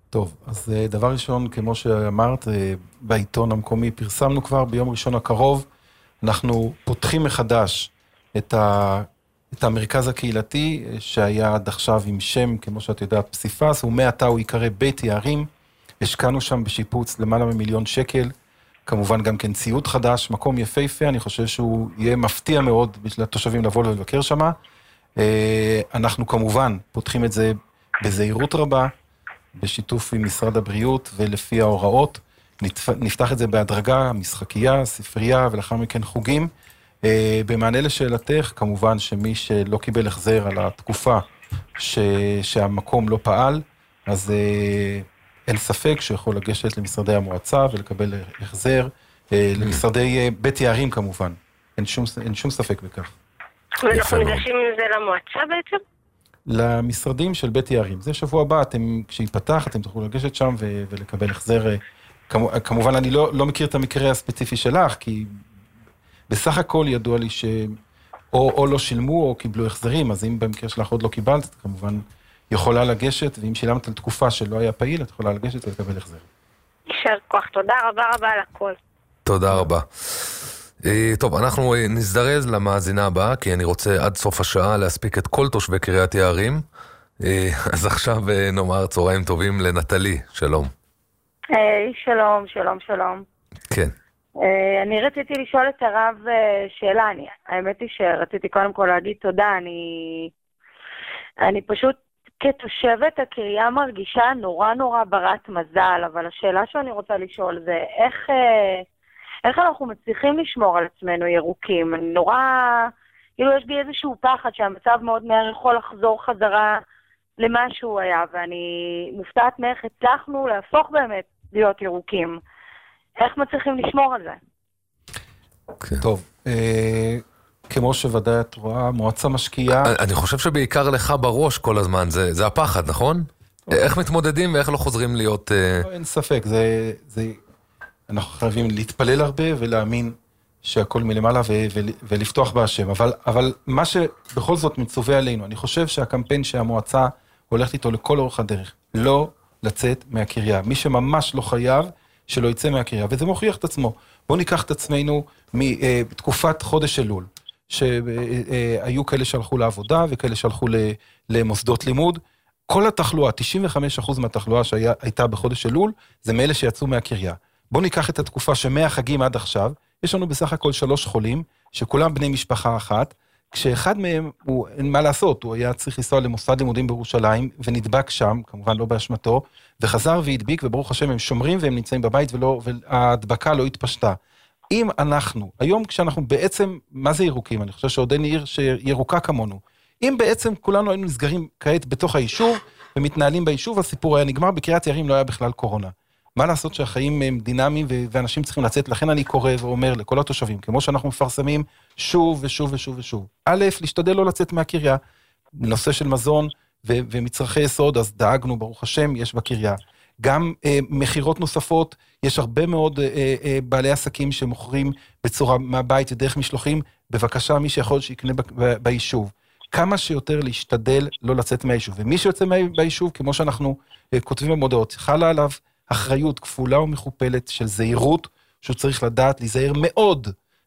טוב, אז דבר ראשון, כמו שאמרת, בעיתון המקומי פרסמנו כבר ביום ראשון הקרוב, אנחנו פותחים מחדש את המרכז הקהילתי, שהיה עד עכשיו עם שם, כמו שאת יודעת, פסיפס, ומעתה הוא יקרא בית יערים. השקענו שם בשיפוץ למעלה מ1,000,000 שקל, כמובן גם כן ציוד חדש, מקום יפהפה, אני חושב שהוא יהיה מפתיע מאוד בשביל התושבים לבוא ולבקר שם. אנחנו כמובן פותחים את זה בזהירות רבה, בשיתוף עם משרד הבריאות ולפי ההוראות. נפתח את זה בהדרגה, משחקייה, ספרייה ולאחר מכן חוגים. במענה לשאלתך, כמובן שמי שלא קיבל החזר על התקופה שהמקום לא פעל, אז אין ספק שיכול לגשת למשרדי המועצה ולקבל החזר, למשרדי בית יערים כמובן. אין שום ספק בכך. ואנחנו ניגשים עם זה למועצה בעצם? למשרדים של בית יערים. זה שבוע הבא, כשיפתח, אתם תוכלו לגשת שם ולקבל החזר. כמובן, אני לא מכיר את המקרה הספציפי שלך, כי בסך הכל ידוע לי או לא שילמו או קיבלו החזרים, אז אם במקרה שלך עוד לא קיבלת, את כמובן יכולה לגשת, ואם שילמת על תקופה שלא היה פעיל, את יכולה לגשת ולקבל החזר. יישר כוח, תודה רבה רבה על הכל. תודה רבה. טוב, אנחנו נזדרז למאזינה הבאה, כי אני רוצה עד סוף השעה להספיק את כל תושבי קריית יערים. אז עכשיו נאמר צהריים טובים לנטלי, שלום. שלום, שלום, שלום. כן. אני רציתי לשאול את הרב שאלה, האמת היא שרציתי קודם כל להגיד תודה, אני פשוט כתושבת הקריה מרגישה נורא נורא ברת מזל, אבל השאלה שאני רוצה לשאול זה איך אנחנו מצליחים לשמור על עצמנו ירוקים? נורא, כאילו יש בי איזשהו פחד שהמצב מאוד מהר יכול לחזור חזרה למה שהוא היה, ואני מופתעת מאיך הצלחנו להפוך באמת להיות ירוקים. איך מצליחים לשמור על זה? טוב, כמו שוודאי את רואה, מועצה משקיעה... אני חושב שבעיקר לך בראש כל הזמן, זה הפחד, נכון? איך מתמודדים ואיך לא חוזרים להיות... אין ספק, אנחנו חייבים להתפלל הרבה ולהאמין שהכל מלמעלה ולפתוח בהשם. אבל מה שבכל זאת מצווה עלינו, אני חושב שהקמפיין שהמועצה הולכת איתו לכל אורך הדרך, לא לצאת מהקריה. מי שממש לא חייב, שלא יצא מהקריה, וזה מוכיח את עצמו. בואו ניקח את עצמנו בתקופת חודש אלול, שהיו כאלה שהלכו לעבודה וכאלה שהלכו למוסדות לימוד. כל התחלואה, 95% מהתחלואה שהייתה בחודש אלול, זה מאלה שיצאו מהקריה. בואו ניקח את התקופה שמהחגים עד עכשיו, יש לנו בסך הכל 3 חולים, שכולם בני משפחה אחת, כשאחד מהם, אין מה לעשות, הוא היה צריך לנסוע למוסד לימודים בירושלים, ונדבק שם, כמובן לא באשמתו, וחזר והדביק, וברוך השם הם שומרים והם נמצאים בבית, וההדבקה לא התפשטה. אם אנחנו, היום כשאנחנו בעצם, מה זה ירוקים? אני חושב שעוד אין עיר שירוקה כמונו. אם בעצם כולנו היינו נסגרים כעת בתוך היישוב, ומתנהלים ביישוב, הסיפור היה נגמר, בקריית יערים לא היה בכלל קורונה. מה לעשות שהחיים הם דינמיים ואנשים צריכים לצאת, לכן אני קורא ואומר לכל התושבים, כמו שאנחנו מפרסמים שוב ושוב ושוב ושוב. א', להשתדל לא לצאת מהקריה, נושא של מזון ומצרכי יסוד, אז דאגנו, ברוך השם, יש בקריה. גם מחירות נוספות, יש הרבה מאוד בעלי עסקים שמוכרים בצורה מהבית ודרך משלוחים, בבקשה מי שיכול שיקנה ביישוב. כמה שיותר להשתדל לא לצאת מהיישוב. ומי שיוצא מהיישוב, כמו שאנחנו כותבים במודעות, חלה עליו אחריות כפולה ומכופלת של זהירות, שהוא צריך לדעת להיזהר מאוד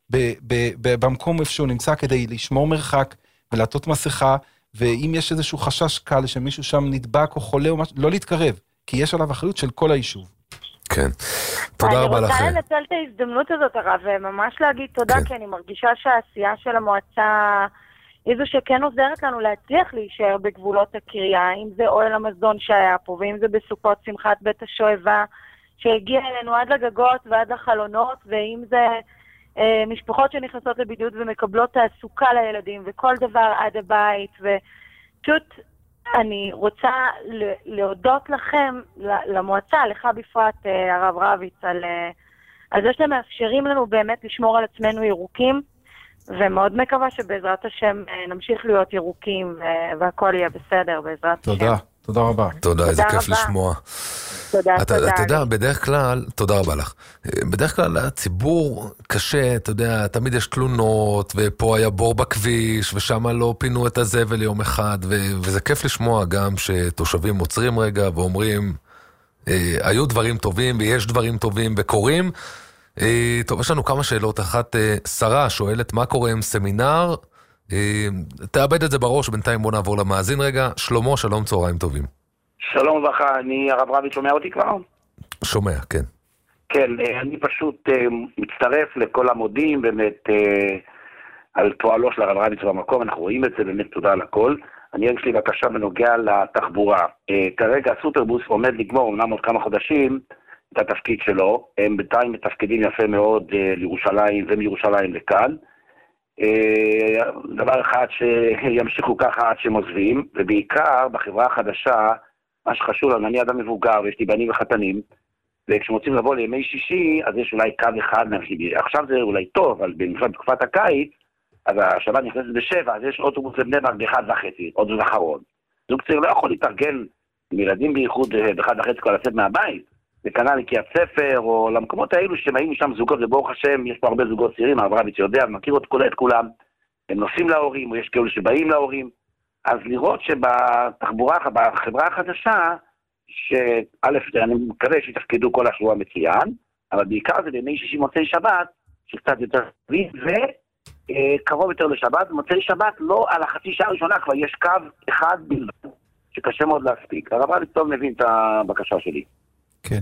במקום איפה שהוא נמצא, כדי לשמור מרחק ולעטות מסכה, ואם יש איזשהו חשש קל שמישהו שם נדבק או חולה או משהו, לא להתקרב, כי יש עליו אחריות של כל היישוב. כן, תודה רבה לכם. אני רוצה לנצל את ההזדמנות הזאת, הרב, וממש להגיד תודה, כי אני מרגישה שהעשייה של המועצה היא זו שכן עוזרת לנו להצליח להישאר בגבולות הקריה, אם זה אוהל המזון שהיה פה, ואם זה בסוכות שמחת בית השואבה, שהגיע אלינו עד לגגות ועד לחלונות, ואם זה משפחות שנכנסות לבידוד ומקבלות תעסוקה לילדים, וכל דבר עד הבית, ופשוט אני רוצה להודות לכם, למועצה, לך בפרט, הרב רביץ, על זה שאתם מאפשרים לנו באמת לשמור על עצמנו ירוקים, ומאוד מקווה שבעזרת השם נמשיך להיות ירוקים, והכל יהיה בסדר בעזרת השם. תודה, תודה רבה. תודה, איזה כיף לשמוע. תודה, תודה. אתה יודע, בדרך כלל, תודה רבה לך, בדרך כלל הציבור קשה, אתה יודע, תמיד יש תלונות, ופה היה בור בכביש, ושם לא פינו את הזבל יום אחד, וזה כיף לשמוע גם שתושבים עוצרים רגע ואומרים, היו דברים טובים ויש דברים טובים וקורים. טוב, יש לנו כמה שאלות. אחת, שרה שואלת מה קורה עם סמינר. תאבד את זה בראש, בינתיים בוא נעבור למאזין רגע. שלמה, שלום, צהריים טובים. שלום וברכה, אני הרב רביץ, שומע אותי כבר? שומע, כן. כן, אני פשוט מצטרף לכל המודים, באמת, על פועלו של הרב רביץ במקום, אנחנו רואים את זה, באמת תודה על הכל. יש לי בקשה בנוגע לתחבורה. כרגע הסופרבוס עומד לגמור, אומנם עוד כמה חודשים, את התפקיד שלו. הם בינתיים מתפקידים יפה מאוד לירושלים ומירושלים לכאן. דבר אחד שימשיכו ככה עד שהם עוזבים, ובעיקר בחברה החדשה, מה שחשוב לנו, אני אדם מבוגר ויש לי בנים וחתנים, וכשמוצאים לבוא לימי שישי, אז יש אולי קו אחד מהחיבי. עכשיו זה אולי טוב, אבל במיוחד בתקופת הקיץ, אז השבת נכנסת ב7, אז יש אוטובוס לבני ברק ב1:30, עוד זו אחרון. זוג צעיר לא יכול להתארגן עם ילדים בייחוד ב1:30 כבר לצאת מהבית, וכנ"ל לקריית ספר, או למקומות האלו שבאים משם זוגות, וברוך השם, יש פה הרבה זוגות צעירים, הרב רביץ יודע, מכיר את כולם, הם נוסעים להורים, או יש כאלו שבאים להורים, אז לראות שבתחבורה, בחברה החדשה, שא', אני מקווה שיתפקדו כל השבוע מצוין, אבל בעיקר זה בימי שישי מוצאי שבת, שקצת יותר טובים, וקרוב יותר לשבת, מוצאי שבת לא על החצי שעה הראשונה, כבר יש קו אחד בלבד, שקשה מאוד להספיק. הרב רביץ טוב מבין את הבקשה שלי. כן.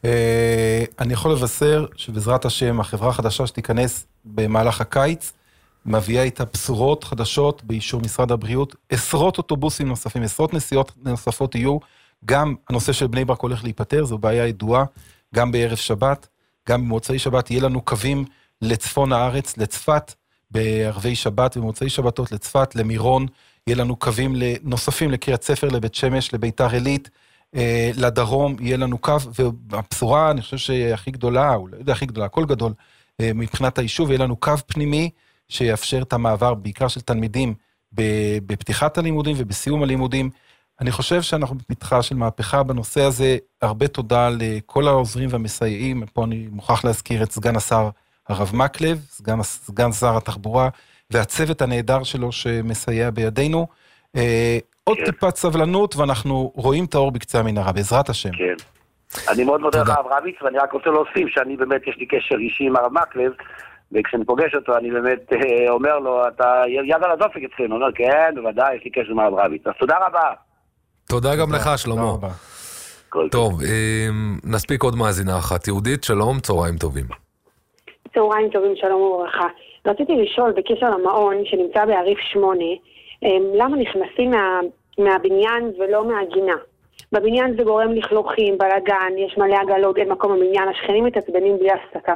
אני יכול לבשר שבעזרת השם, החברה החדשה שתיכנס במהלך הקיץ, מביאה איתה בשורות חדשות באישור משרד הבריאות, עשרות אוטובוסים נוספים, עשרות נסיעות נוספות יהיו, גם הנושא של בני ברק הולך להיפטר, זו בעיה ידועה, גם בערב שבת, גם במוצאי שבת יהיה לנו קווים לצפון הארץ, לצפת, בערבי שבת ומוצאי שבתות, לצפת, למירון, יהיה לנו קווים נוספים לקריית ספר, לבית שמש, לביתר עילית, לדרום יהיה לנו קו, והבשורה אני חושב שהכי גדולה, או לא יודע הכי גדולה, הכל גדול, מבחינת היישוב, יהיה לנו קו פנימי, שיאפשר את המעבר בעיקר של תלמידים בפתיחת הלימודים ובסיום הלימודים. אני חושב שאנחנו בפתחה של מהפכה בנושא הזה, הרבה תודה לכל העוזרים והמסייעים, פה אני מוכרח להזכיר את סגן השר הרב מקלב, סגן שר התחבורה, והצוות הנהדר שלו שמסייע בידינו. עוד טיפת סבלנות, ואנחנו רואים את האור בקצה המנהרה, בעזרת השם. כן. אני מאוד מודה לך הרב רביץ, ואני רק רוצה להוסיף שאני באמת יש לי קשר אישי עם הרב מקלב, וכשאני פוגש אותו, אני באמת אומר לו, אתה יד על הדופק אצלנו, אומר, כן, בוודאי, יש לי קשר עם הרב רביץ. אז תודה רבה. תודה גם לך, שלמה. טוב, נספיק עוד מאזינה אחת. יהודית, שלום, צהריים טובים. צהריים טובים, שלום וברכה. רציתי לשאול בקשר למעון שנמצא בעריף 8, למה נכנסים מהבניין ולא מהגינה? בבניין זה גורם לכלוכים, בלגן, יש מלא עגלות, אין מקום בבניין, השכנים מתעצבנים בלי הפסקה.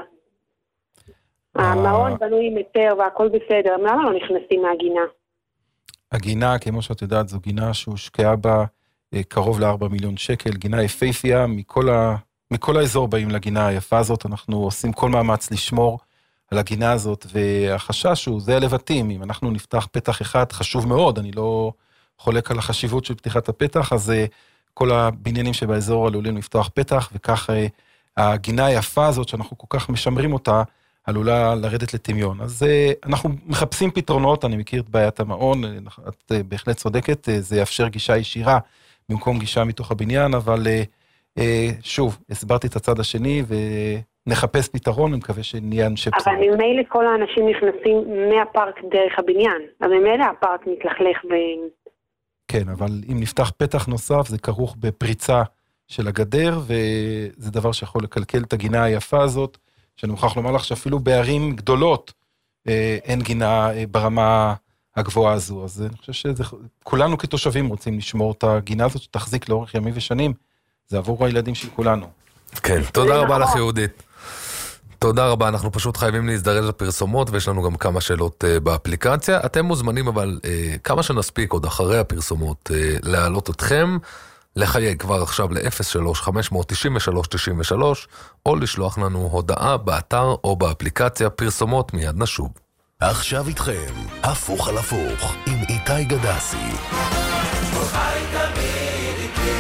המעון בנוי עם היתר והכל בסדר, למה לא נכנסים מהגינה? הגינה, כמו שאת יודעת, זו גינה שהושקעה בה קרוב ל4 מיליון שקל, גינה יפהפייה, מכל האזור באים לגינה היפה הזאת, אנחנו עושים כל מאמץ לשמור על הגינה הזאת, והחשש הוא, זה הלבטים, אם אנחנו נפתח פתח אחד, חשוב מאוד, אני לא חולק על החשיבות של פתיחת הפתח, אז כל הבניינים שבאזור עלולים לפתוח פתח, וכך הגינה היפה הזאת, שאנחנו כל כך משמרים אותה, עלולה לרדת לטמיון. אז אנחנו מחפשים פתרונות, אני מכיר את בעיית המעון, את בהחלט צודקת, זה יאפשר גישה ישירה, במקום גישה מתוך הבניין, אבל שוב, הסברתי את הצד השני, ונחפש פתרון, אני מקווה שנהיה אנשי פסורות. אבל ממילא כל האנשים נכנסים מהפארק דרך הבניין, אבל ממילא הפארק מתלכלך כן, אבל אם נפתח פתח נוסף, זה כרוך בפריצה של הגדר, וזה דבר שיכול לקלקל את הגינה היפה הזאת, שאני מוכרח לומר לך שאפילו בערים גדולות, אין גינה ברמה הגבוהה הזו, אז אני חושב שכולנו כתושבים רוצים לשמור את הגינה הזאת, שתחזיק לאורך ימים ושנים, זה עבור הילדים של כולנו. כן, תודה רבה לך יהודית. תודה רבה, אנחנו פשוט חייבים להזדרז לפרסומות, ויש לנו גם כמה שאלות באפליקציה. אתם מוזמנים אבל כמה שנספיק עוד אחרי הפרסומות להעלות אתכם, לחייג כבר עכשיו ל-03-593-93, או לשלוח לנו הודעה באתר או באפליקציה, פרסומות מיד נשוב. עכשיו איתכם, הפוך על הפוך, עם איתי גדסי. חי תמיד איתי.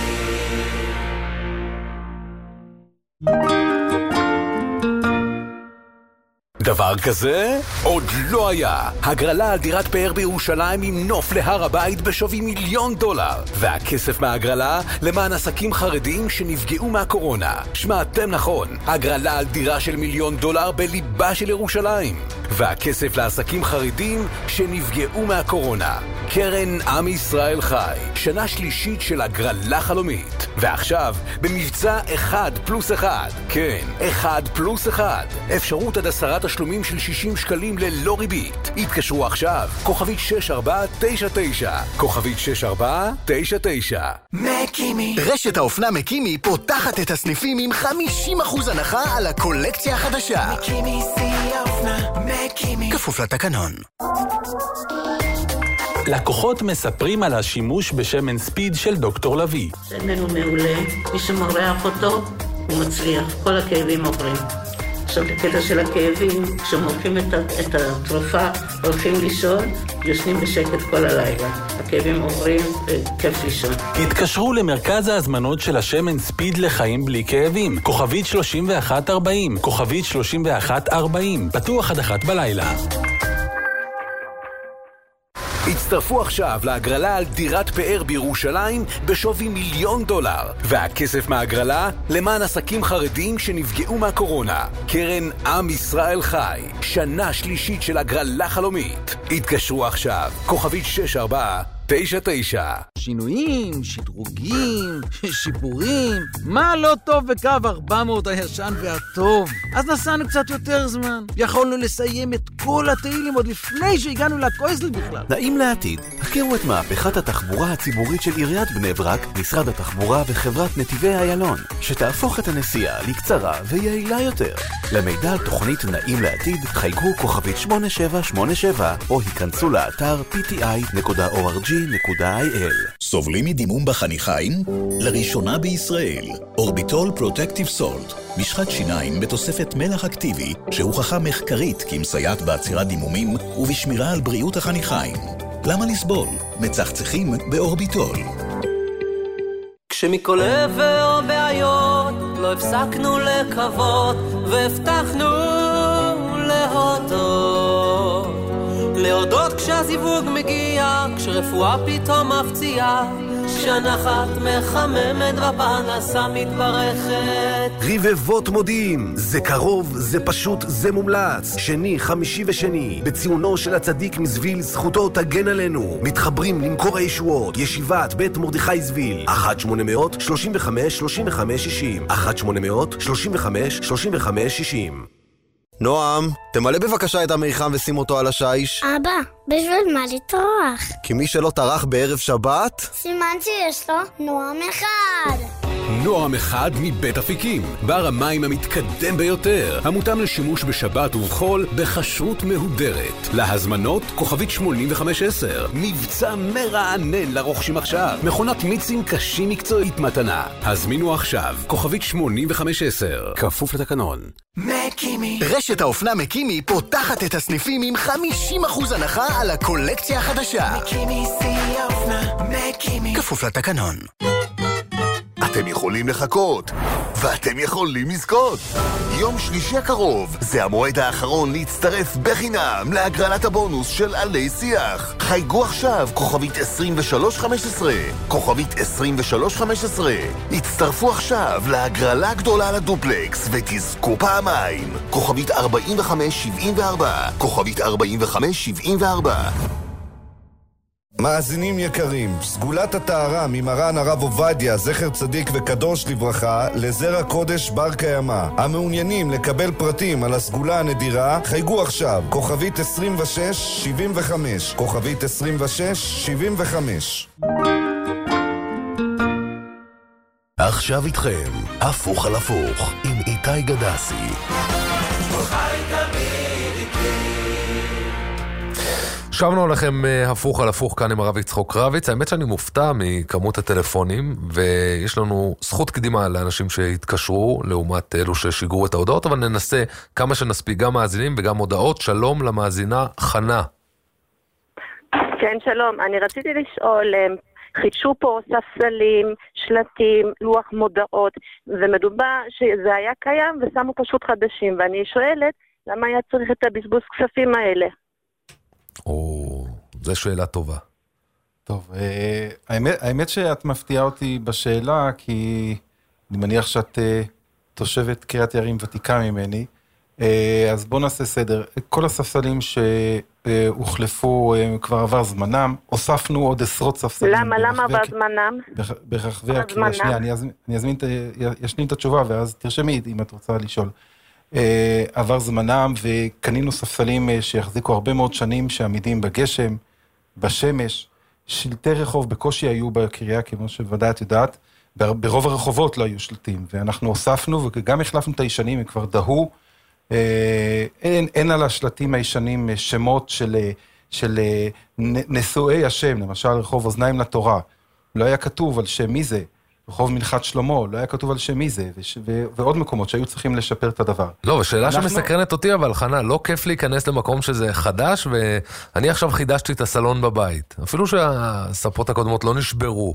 דבר כזה עוד לא היה. הגרלה על דירת פאר בירושלים עם נוף להר הבית בשווי $1,000,000, והכסף מהגרלה למען עסקים חרדיים שנפגעו מהקורונה. שמעתם נכון, הגרלה על דירה של $1,000,000 בליבה של ירושלים, והכסף לעסקים חרדיים שנפגעו מהקורונה. קרן עם ישראל חי, שנה שלישית של הגרלה חלומית, ועכשיו במבצע 1+1. כן, 1+1. אפשרות עד 10 תשלומים של 60 שקלים ללא ריבית. התקשרו עכשיו, כוכבית 6499, כוכבית 6499. מקימי. רשת האופנה מקימי פותחת את הסניפים עם 50% הנחה על הקולקציה החדשה. מקימי שיא האופנה, מקימי. כפוף לתקנון. לקוחות מספרים על השימוש בשמן ספיד של דוקטור לוי. שמן הוא מעולה, מי שמורח אותו הוא מצליח, כל הכאבים עוברים. עכשיו בקטע של הכאבים, כשמורחים את התרופה, הולכים לישון, יושנים בשקט כל הלילה. הכאבים עוברים וכיף לישון. התקשרו למרכז ההזמנות של השמן ספיד לחיים בלי כאבים. כוכבית 3140, כוכבית 3140, פתוח עד 1 בלילה. הצטרפו עכשיו להגרלה על דירת פאר בירושלים בשווי $1,000,000, והכסף מהגרלה למען עסקים חרדיים שנפגעו מהקורונה. קרן עם ישראל חי, שנה שלישית של הגרלה חלומית. התקשרו עכשיו, כוכבית 6499. שינויים, שדרוגים, שיפורים, מה לא טוב בקו 400 הישן והטוב? אז נסענו קצת יותר זמן, יכולנו לסיים את כל התהילים עוד לפני שהגענו לקויזל בכלל. נעים לעתיד, הכירו את מהפכת התחבורה הציבורית של עיריית בני ברק, משרד התחבורה וחברת נתיבי איילון, שתהפוך את הנסיעה לקצרה ויעילה יותר. למידע על תוכנית נעים לעתיד, חייגו כוכבית 8787 או היכנסו לאתר pti.org.il. סובלים מדימום בחניכיים? לראשונה בישראל, אורביטול פרוטקטיב סולט, משחת שיניים בתוספת מלח אקטיבי שהוכחה מחקרית כמסייעת בעצירת דימומים ובשמירה על בריאות החניכיים. למה לסבול? מצחצחים באורביטול. כשמכל עבר בעיות לא הפסקנו לקוות והבטחנו להודות כשהזיווג מגיע, כשרפואה פתאום מפציעה, כשנחת מחממת והפרנסה מתברכת. רבבות מודיעים, זה קרוב, זה פשוט, זה מומלץ. שני, חמישי ושני, בציונו של הצדיק מזוויל, זכותו תגן עלינו. מתחברים למקור הישועות, ישיבת בית מרדכי זוויל. 1-800-35-35-60 1-800-35-35-60. נועם, תמלא בבקשה את המיחם ושים אותו על השיש. אבא, בשביל מה לטרוח? כי מי שלא טרח בערב שבת... סימן שיש לו נועם אחד. נועם אחד מבית אפיקים, בר המים המתקדם ביותר, המותאם לשימוש בשבת ובחול בכשרות מהודרת. להזמנות כוכבית 8510, מבצע מרענן לרוכשים עכשיו, מכונת מיצים קשים מקצועית מתנה. הזמינו עכשיו, כוכבית 8510, כפוף לתקנון. מקימי. רשת האופנה מקימי פותחת את הסניפים עם 50% הנחה על הקולקציה החדשה. מקימי שיא האופנה, מקימי. כפוף לתקנון. אתם יכולים לחכות, ואתם יכולים לזכות. יום שלישי הקרוב זה המועד האחרון להצטרף בחינם להגרלת הבונוס של עלי שיח. חייגו עכשיו כוכבית 2315, כוכבית 2315. הצטרפו עכשיו להגרלה גדולה לדופלקס ותזכו פעמיים. כוכבית 4574, כוכבית 4574. מאזינים יקרים, סגולת הטהרה ממרן הרב עובדיה, זכר צדיק וקדוש לברכה, לזרע קודש בר קיימא. המעוניינים לקבל פרטים על הסגולה הנדירה, חייגו עכשיו, כוכבית 2675, כוכבית 2675. עכשיו איתכם, הפוך על הפוך, עם איתי גדסי. שבנו עליכם הפוך על הפוך כאן עם הרב יצחק רביץ. האמת שאני מופתע מכמות הטלפונים, ויש לנו זכות קדימה לאנשים שהתקשרו לעומת אלו ששיגרו את ההודעות, אבל ננסה כמה שנספיק גם מאזינים וגם הודעות. שלום למאזינה חנה. כן, שלום. אני רציתי לשאול, חידשו פה ספסלים, שלטים, לוח מודעות, ומדובר שזה היה קיים ושמו פשוט חדשים, ואני שואלת למה היה צריך את הבזבוז כספים האלה? זו שאלה טובה. טוב, האמת שאת מפתיעה אותי בשאלה, כי אני מניח שאת תושבת קריית יערים ותיקה ממני, אז בואו נעשה סדר. כל הספסלים שהוחלפו כבר עבר זמנם, הוספנו עוד עשרות ספסלים. למה עבר זמנם? ברחבי הקריאה. שנייה, אני אשלים את התשובה, ואז תרשמי אם את רוצה לשאול. עבר זמנם, וקנינו ספסלים שיחזיקו הרבה מאוד שנים, שעמידים בגשם, בשמש, שלטי רחוב בקושי היו בקריאה, כמו שוודאי את יודעת, ברוב הרחובות לא היו שלטים, ואנחנו הוספנו, וגם החלפנו את הישנים, הם כבר דהו, אין על השלטים הישנים שמות של נשואי השם, למשל רחוב אוזניים לתורה, לא היה כתוב על שם מי זה, רחוב מנחת שלמה, לא היה כתוב על שם מי זה, ועוד מקומות שהיו צריכים לשפר את הדבר. לא, ושאלה שמסקרנת אותי, אבל חנה, לא כיף להיכנס למקום שזה חדש, ואני עכשיו חידשתי את הסלון בבית, אפילו שהספות הקודמות לא נשברו.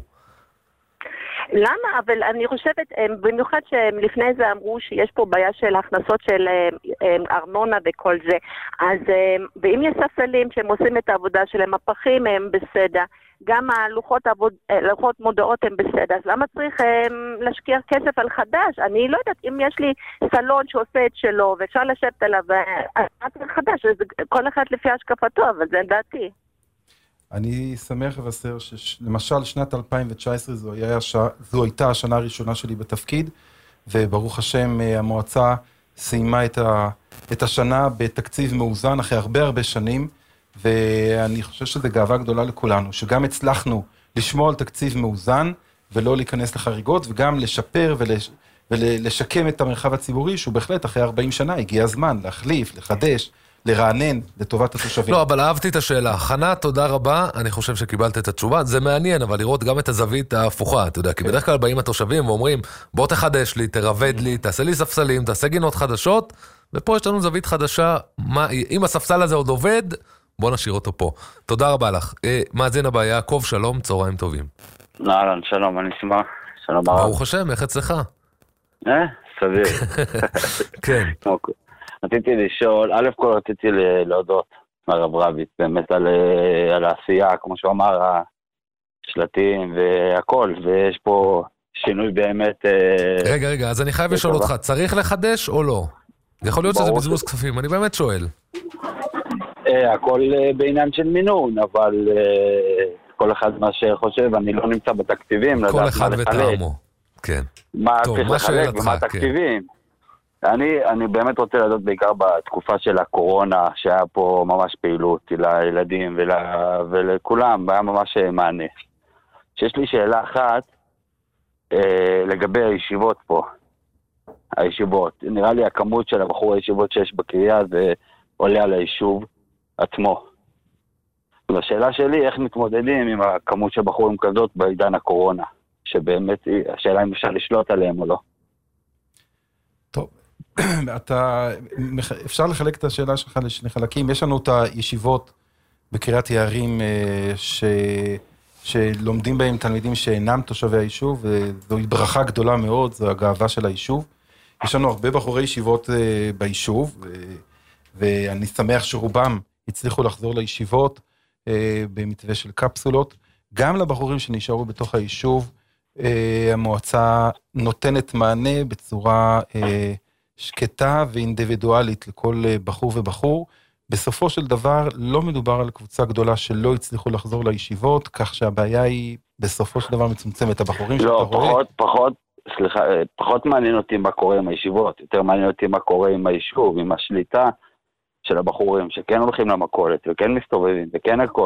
למה? אבל אני חושבת, במיוחד שלפני זה אמרו שיש פה בעיה של הכנסות של ארנונה וכל זה, אז ואם יש ספסלים שהם עושים את העבודה שלהם, הפחים הם בסדר, גם הלוחות מודעות הם בסדר, אז למה צריך להשקיע כסף על חדש? אני לא יודעת, אם יש לי סלון שעושה את שלו, ואפשר לשבת עליו, אז צריך חדש, כל אחד לפי השקפתו, אבל זה דעתי. אני שמח לבשר שלמשל שנת 2019 זו הייתה השנה הראשונה שלי בתפקיד, וברוך השם המועצה סיימה את השנה בתקציב מאוזן אחרי הרבה שנים, ואני חושב שזה גאווה גדולה לכולנו, שגם הצלחנו לשמור על תקציב מאוזן, ולא להיכנס לחריגות, וגם לשפר ולשקם את המרחב הציבורי, שהוא בהחלט אחרי 40 שנה הגיע הזמן להחליף, לחדש, לרענן לטובת התושבים. לא, אבל אהבתי את השאלה. חנה, תודה רבה. אני חושב שקיבלת את התשובה. זה מעניין, אבל לראות גם את הזווית ההפוכה, אתה יודע, כי בדרך כלל באים התושבים ואומרים, בוא תחדש לי, תרבד לי, תעשה לי ספסלים, תעשה גינות חדשות, ופה יש לנו זווית חדשה. אם הספסל הזה עוד עובד, בוא נשאיר אותו פה. תודה רבה לך. מאזין הבא, יעקב, שלום, צהריים טובים. נהלן, שלום, אני אשמח. שלום הרב. ברוך השם, איך אצלך? סביר. כן. רציתי לשאול, א' כל רציתי להודות לרב רביץ, באמת על העשייה, כמו שהוא אמר, השלטים והכל, ויש פה שינוי באמת... רגע, אז אני חייב לשאול אותך, צריך לחדש או לא? יכול להיות שזה בזבוז כספים, אני באמת שואל. הכל בעניין של מינון, אבל כל אחד מה שחושב, אני לא נמצא בתקציבים, כל אחד וטעמו, כן. מה צריך לחלק ומה התקציבים. אני באמת רוצה לדעת בעיקר בתקופה של הקורונה, שהיה פה ממש פעילות לילדים ולכולם, היה ממש מענה. שיש לי שאלה אחת לגבי הישיבות פה. הישיבות, נראה לי הכמות של הבחור הישיבות שיש בקריאה זה עולה על היישוב עצמו. והשאלה שלי, איך מתמודדים עם הכמות של בחורים כזאת בעידן הקורונה, שבאמת השאלה אם אפשר לשלוט עליהם או לא. טוב, אפשר לחלק את השאלה שלך לשני חלקים. יש לנו את הישיבות בקריית יערים שלומדים בהם תלמידים שאינם תושבי היישוב, וזו ברכה גדולה מאוד, זו הגאווה של היישוב. יש לנו הרבה בחורי ישיבות ביישוב, ואני שמח שרובם הצליחו לחזור לישיבות במתווה של קפסולות. גם לבחורים שנשארו בתוך היישוב, המועצה נותנת מענה בצורה שקטה ואינדיבידואלית לכל בחור ובחור. בסופו של דבר לא מדובר על קבוצה גדולה שלא הצליחו לחזור לישיבות, כך שהבעיה היא בסופו של דבר מצומצמת. הבחורים שאתה רואה... פחות מעניין אותי מה קורה עם הישיבות, יותר מעניין אותי מה קורה עם היישוב, עם השליטה של הבחורים, שכן הולכים למכולת, וכן מסתובבים, וכן הכל.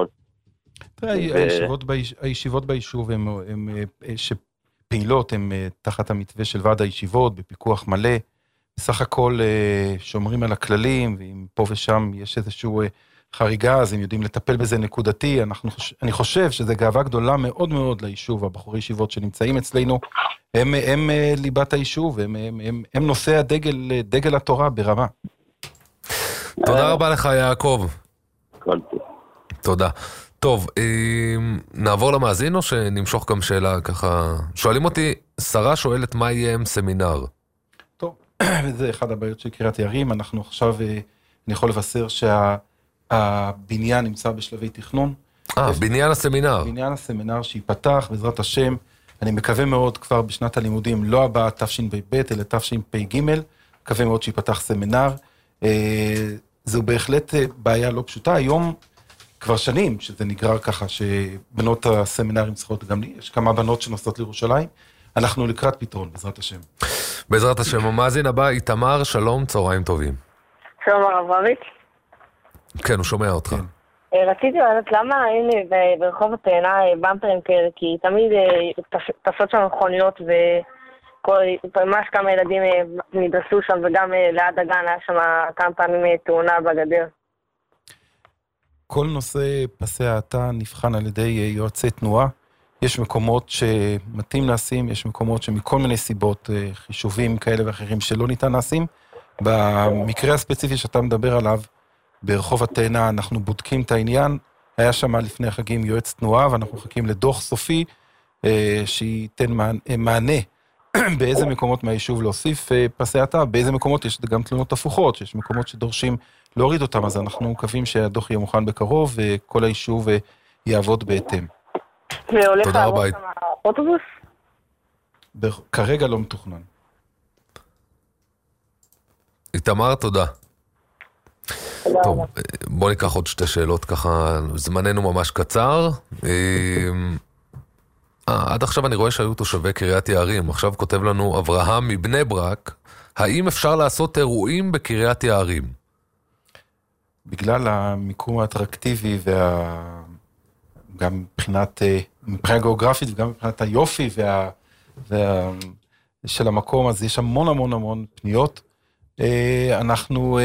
הישיבות ביישוב שפעילות, הן תחת המתווה של ועד הישיבות, בפיקוח מלא, בסך הכל שומרים על הכללים, ואם פה ושם יש איזשהו חריגה, אז הם יודעים לטפל בזה נקודתי. אני חושב שזה גאווה גדולה מאוד מאוד ליישוב, הבחורי ישיבות שנמצאים אצלנו, הם ליבת היישוב, הם נושא דגל התורה ברמה. תודה רבה לך יעקב. תודה. טוב, נעבור למאזין או שנמשוך גם שאלה ככה? שואלים אותי, שרה שואלת מה יהיה עם סמינר? טוב, וזה אחד הבעיות של קריית יערים, אנחנו עכשיו אני יכול לבשר שהבניין נמצא בשלבי תכנון. בניין הסמינר. בניין הסמינר שיפתח, בעזרת השם, אני מקווה מאוד כבר בשנת הלימודים, לא הבאה תשפ"ב, אלא תשפ"ג, מקווה מאוד שיפתח סמינר. זו בהחלט בעיה לא פשוטה. היום כבר שנים שזה נגרר ככה, שבנות הסמינרים צריכות גם לי, יש כמה בנות שנוסעות לירושלים, אנחנו לקראת פתרון, בעזרת השם. בעזרת השם, המאזין הבא, איתמר, שלום, צהריים טובים. שלום הרב אריק. כן, הוא שומע אותך. רציתי לדעת למה אין ברחוב התאנה במפרים כאלה, כי תמיד תפסות שם מכוניות וממש כמה ילדים נדרסו שם, וגם ליד הגן היה שם כמה פעמים תאונה בגדר. כל נושא פסי האטה נבחן על ידי יועצי תנועה. יש מקומות שמתאים לשים, יש מקומות שמכל מיני סיבות, חישובים כאלה ואחרים שלא ניתן לשים. במקרה הספציפי שאתה מדבר עליו, ברחוב התאנה אנחנו בודקים את העניין, היה שם לפני החגים יועץ תנועה, ואנחנו מחכים לדוח סופי שייתן מענה באיזה מקומות מהיישוב להוסיף פסי האטה, באיזה מקומות יש גם תלונות הפוכות, שיש מקומות שדורשים להוריד אותם, אז אנחנו מקווים שהדוח יהיה מוכן בקרוב, וכל היישוב יעבוד בהתאם. והולך לעבור שם אוטובוס? כרגע לא מתוכנן. איתמר, תודה. טוב, בוא ניקח עוד שתי שאלות ככה, זמננו ממש קצר. עד עכשיו אני רואה שהיו תושבי קריית יערים, עכשיו כותב לנו אברהם מבני ברק, האם אפשר לעשות אירועים בקריית יערים? בגלל המיקום האטרקטיבי גם מבחינה גיאוגרפית וגם מבחינת היופי של המקום, אז יש המון פניות. אנחנו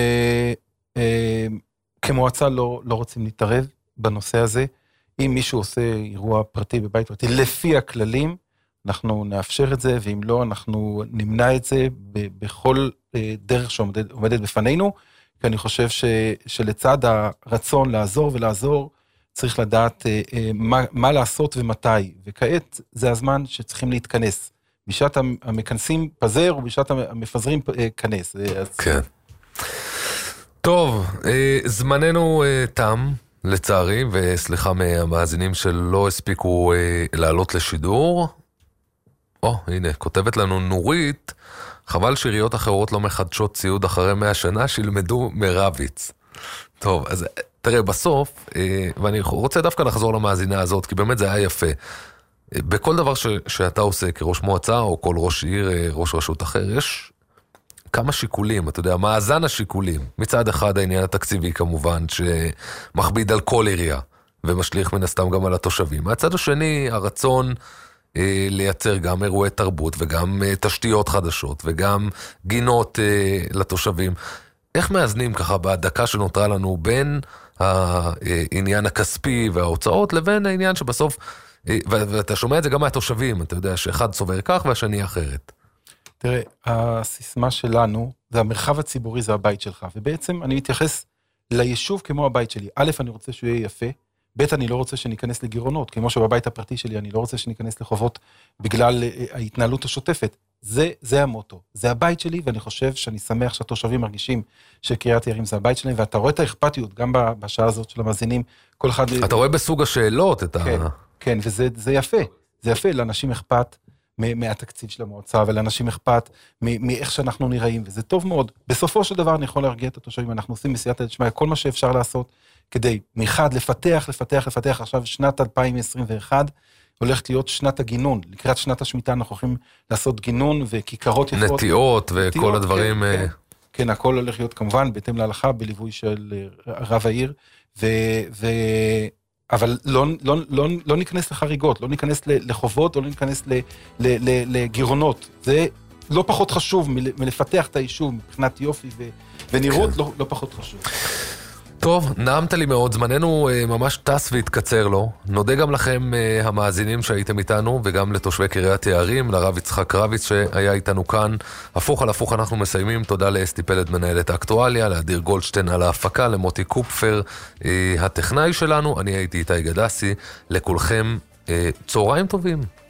כמועצה לא רוצים להתערב בנושא הזה. אם מישהו עושה אירוע פרטי בבית פרטי, לפי הכללים, אנחנו נאפשר את זה, ואם לא, אנחנו נמנע את זה בכל דרך שעומדת בפנינו, כי אני חושב שלצד הרצון לעזור, צריך לדעת מה לעשות ומתי, וכעת זה הזמן שצריכים להתכנס. בשעת המכנסים פזר, ובשעת המפזרים כנס. כן. טוב, זמננו תם, לצערי, וסליחה מהמאזינים שלא הספיקו לעלות לשידור. הנה, כותבת לנו נורית, חבל שעיריות אחרות לא מחדשות ציוד אחרי 100 שנה, שילמדו מרביץ. טוב, אז תראה, בסוף, ואני רוצה דווקא לחזור למאזינה הזאת, כי באמת זה היה יפה. בכל דבר שאתה עושה כראש מועצה, או כל ראש עיר, ראש רשות אחר, יש כמה שיקולים, אתה יודע, מאזן השיקולים. מצד אחד העניין התקציבי כמובן, שמכביד על כל עירייה, ומשליך מן הסתם גם על התושבים. מהצד השני, הרצון לייצר גם אירועי תרבות, וגם תשתיות חדשות, וגם גינות לתושבים. איך מאזנים ככה בדקה שנותרה לנו בין העניין הכספי וההוצאות, לבין העניין שבסוף, ואתה שומע את זה גם מהתושבים, אתה יודע שאחד סובר כך והשני אחרת. תראה, הסיסמה שלנו, זה המרחב הציבורי, זה הבית שלך, ובעצם אני מתייחס ליישוב כמו הבית שלי. א', אני רוצה שהוא יהיה יפה, ב', אני לא רוצה שניכנס לגירעונות, כמו שבבית הפרטי שלי אני לא רוצה שניכנס לחובות בגלל ההתנהלות השוטפת. זה המוטו, זה הבית שלי, ואני חושב שאני שמח שהתושבים מרגישים שקריית יערים זה הבית שלהם, ואתה רואה את האכפתיות, גם בשעה הזאת של המאזינים, כל אחד... אתה רואה בסוג השאלות את כן, וזה יפה, זה יפה, לאנשים אכפת מהתקציב של המועצה, ולאנשים אכפת מאיך שאנחנו נראים, וזה טוב מאוד. בסופו של דבר אני יכול להרגיע את התושבים, אנחנו עושים בסייעתא דשמיא כל מה שאפשר לעשות, כדי מחד לפתח, עכשיו שנת 2021, הולכת להיות שנת הגינון, לקראת שנת השמיטה אנחנו הולכים לעשות גינון וכיכרות יפות. נטיעות וכל הדברים. כן, הכל הולך להיות כמובן, בהתאם להלכה, בליווי של רב העיר, אבל לא ניכנס לחריגות, לא ניכנס לחובות, לא ניכנס לגירעונות. זה לא פחות חשוב מלפתח את היישוב מבחינת יופי ונראות, לא פחות חשוב. טוב, נעמת לי מאוד, זמננו ממש טס והתקצר לו. נודה גם לכם המאזינים שהייתם איתנו, וגם לתושבי קריית יערים, לרב יצחק רביץ שהיה איתנו כאן. הפוך על הפוך אנחנו מסיימים, תודה לאסתי פלד מנהלת האקטואליה, לאדיר גולדשטיין על ההפקה, למוטי קופפר הטכנאי שלנו, אני הייתי איתי גדסי, לכולכם צהריים טובים.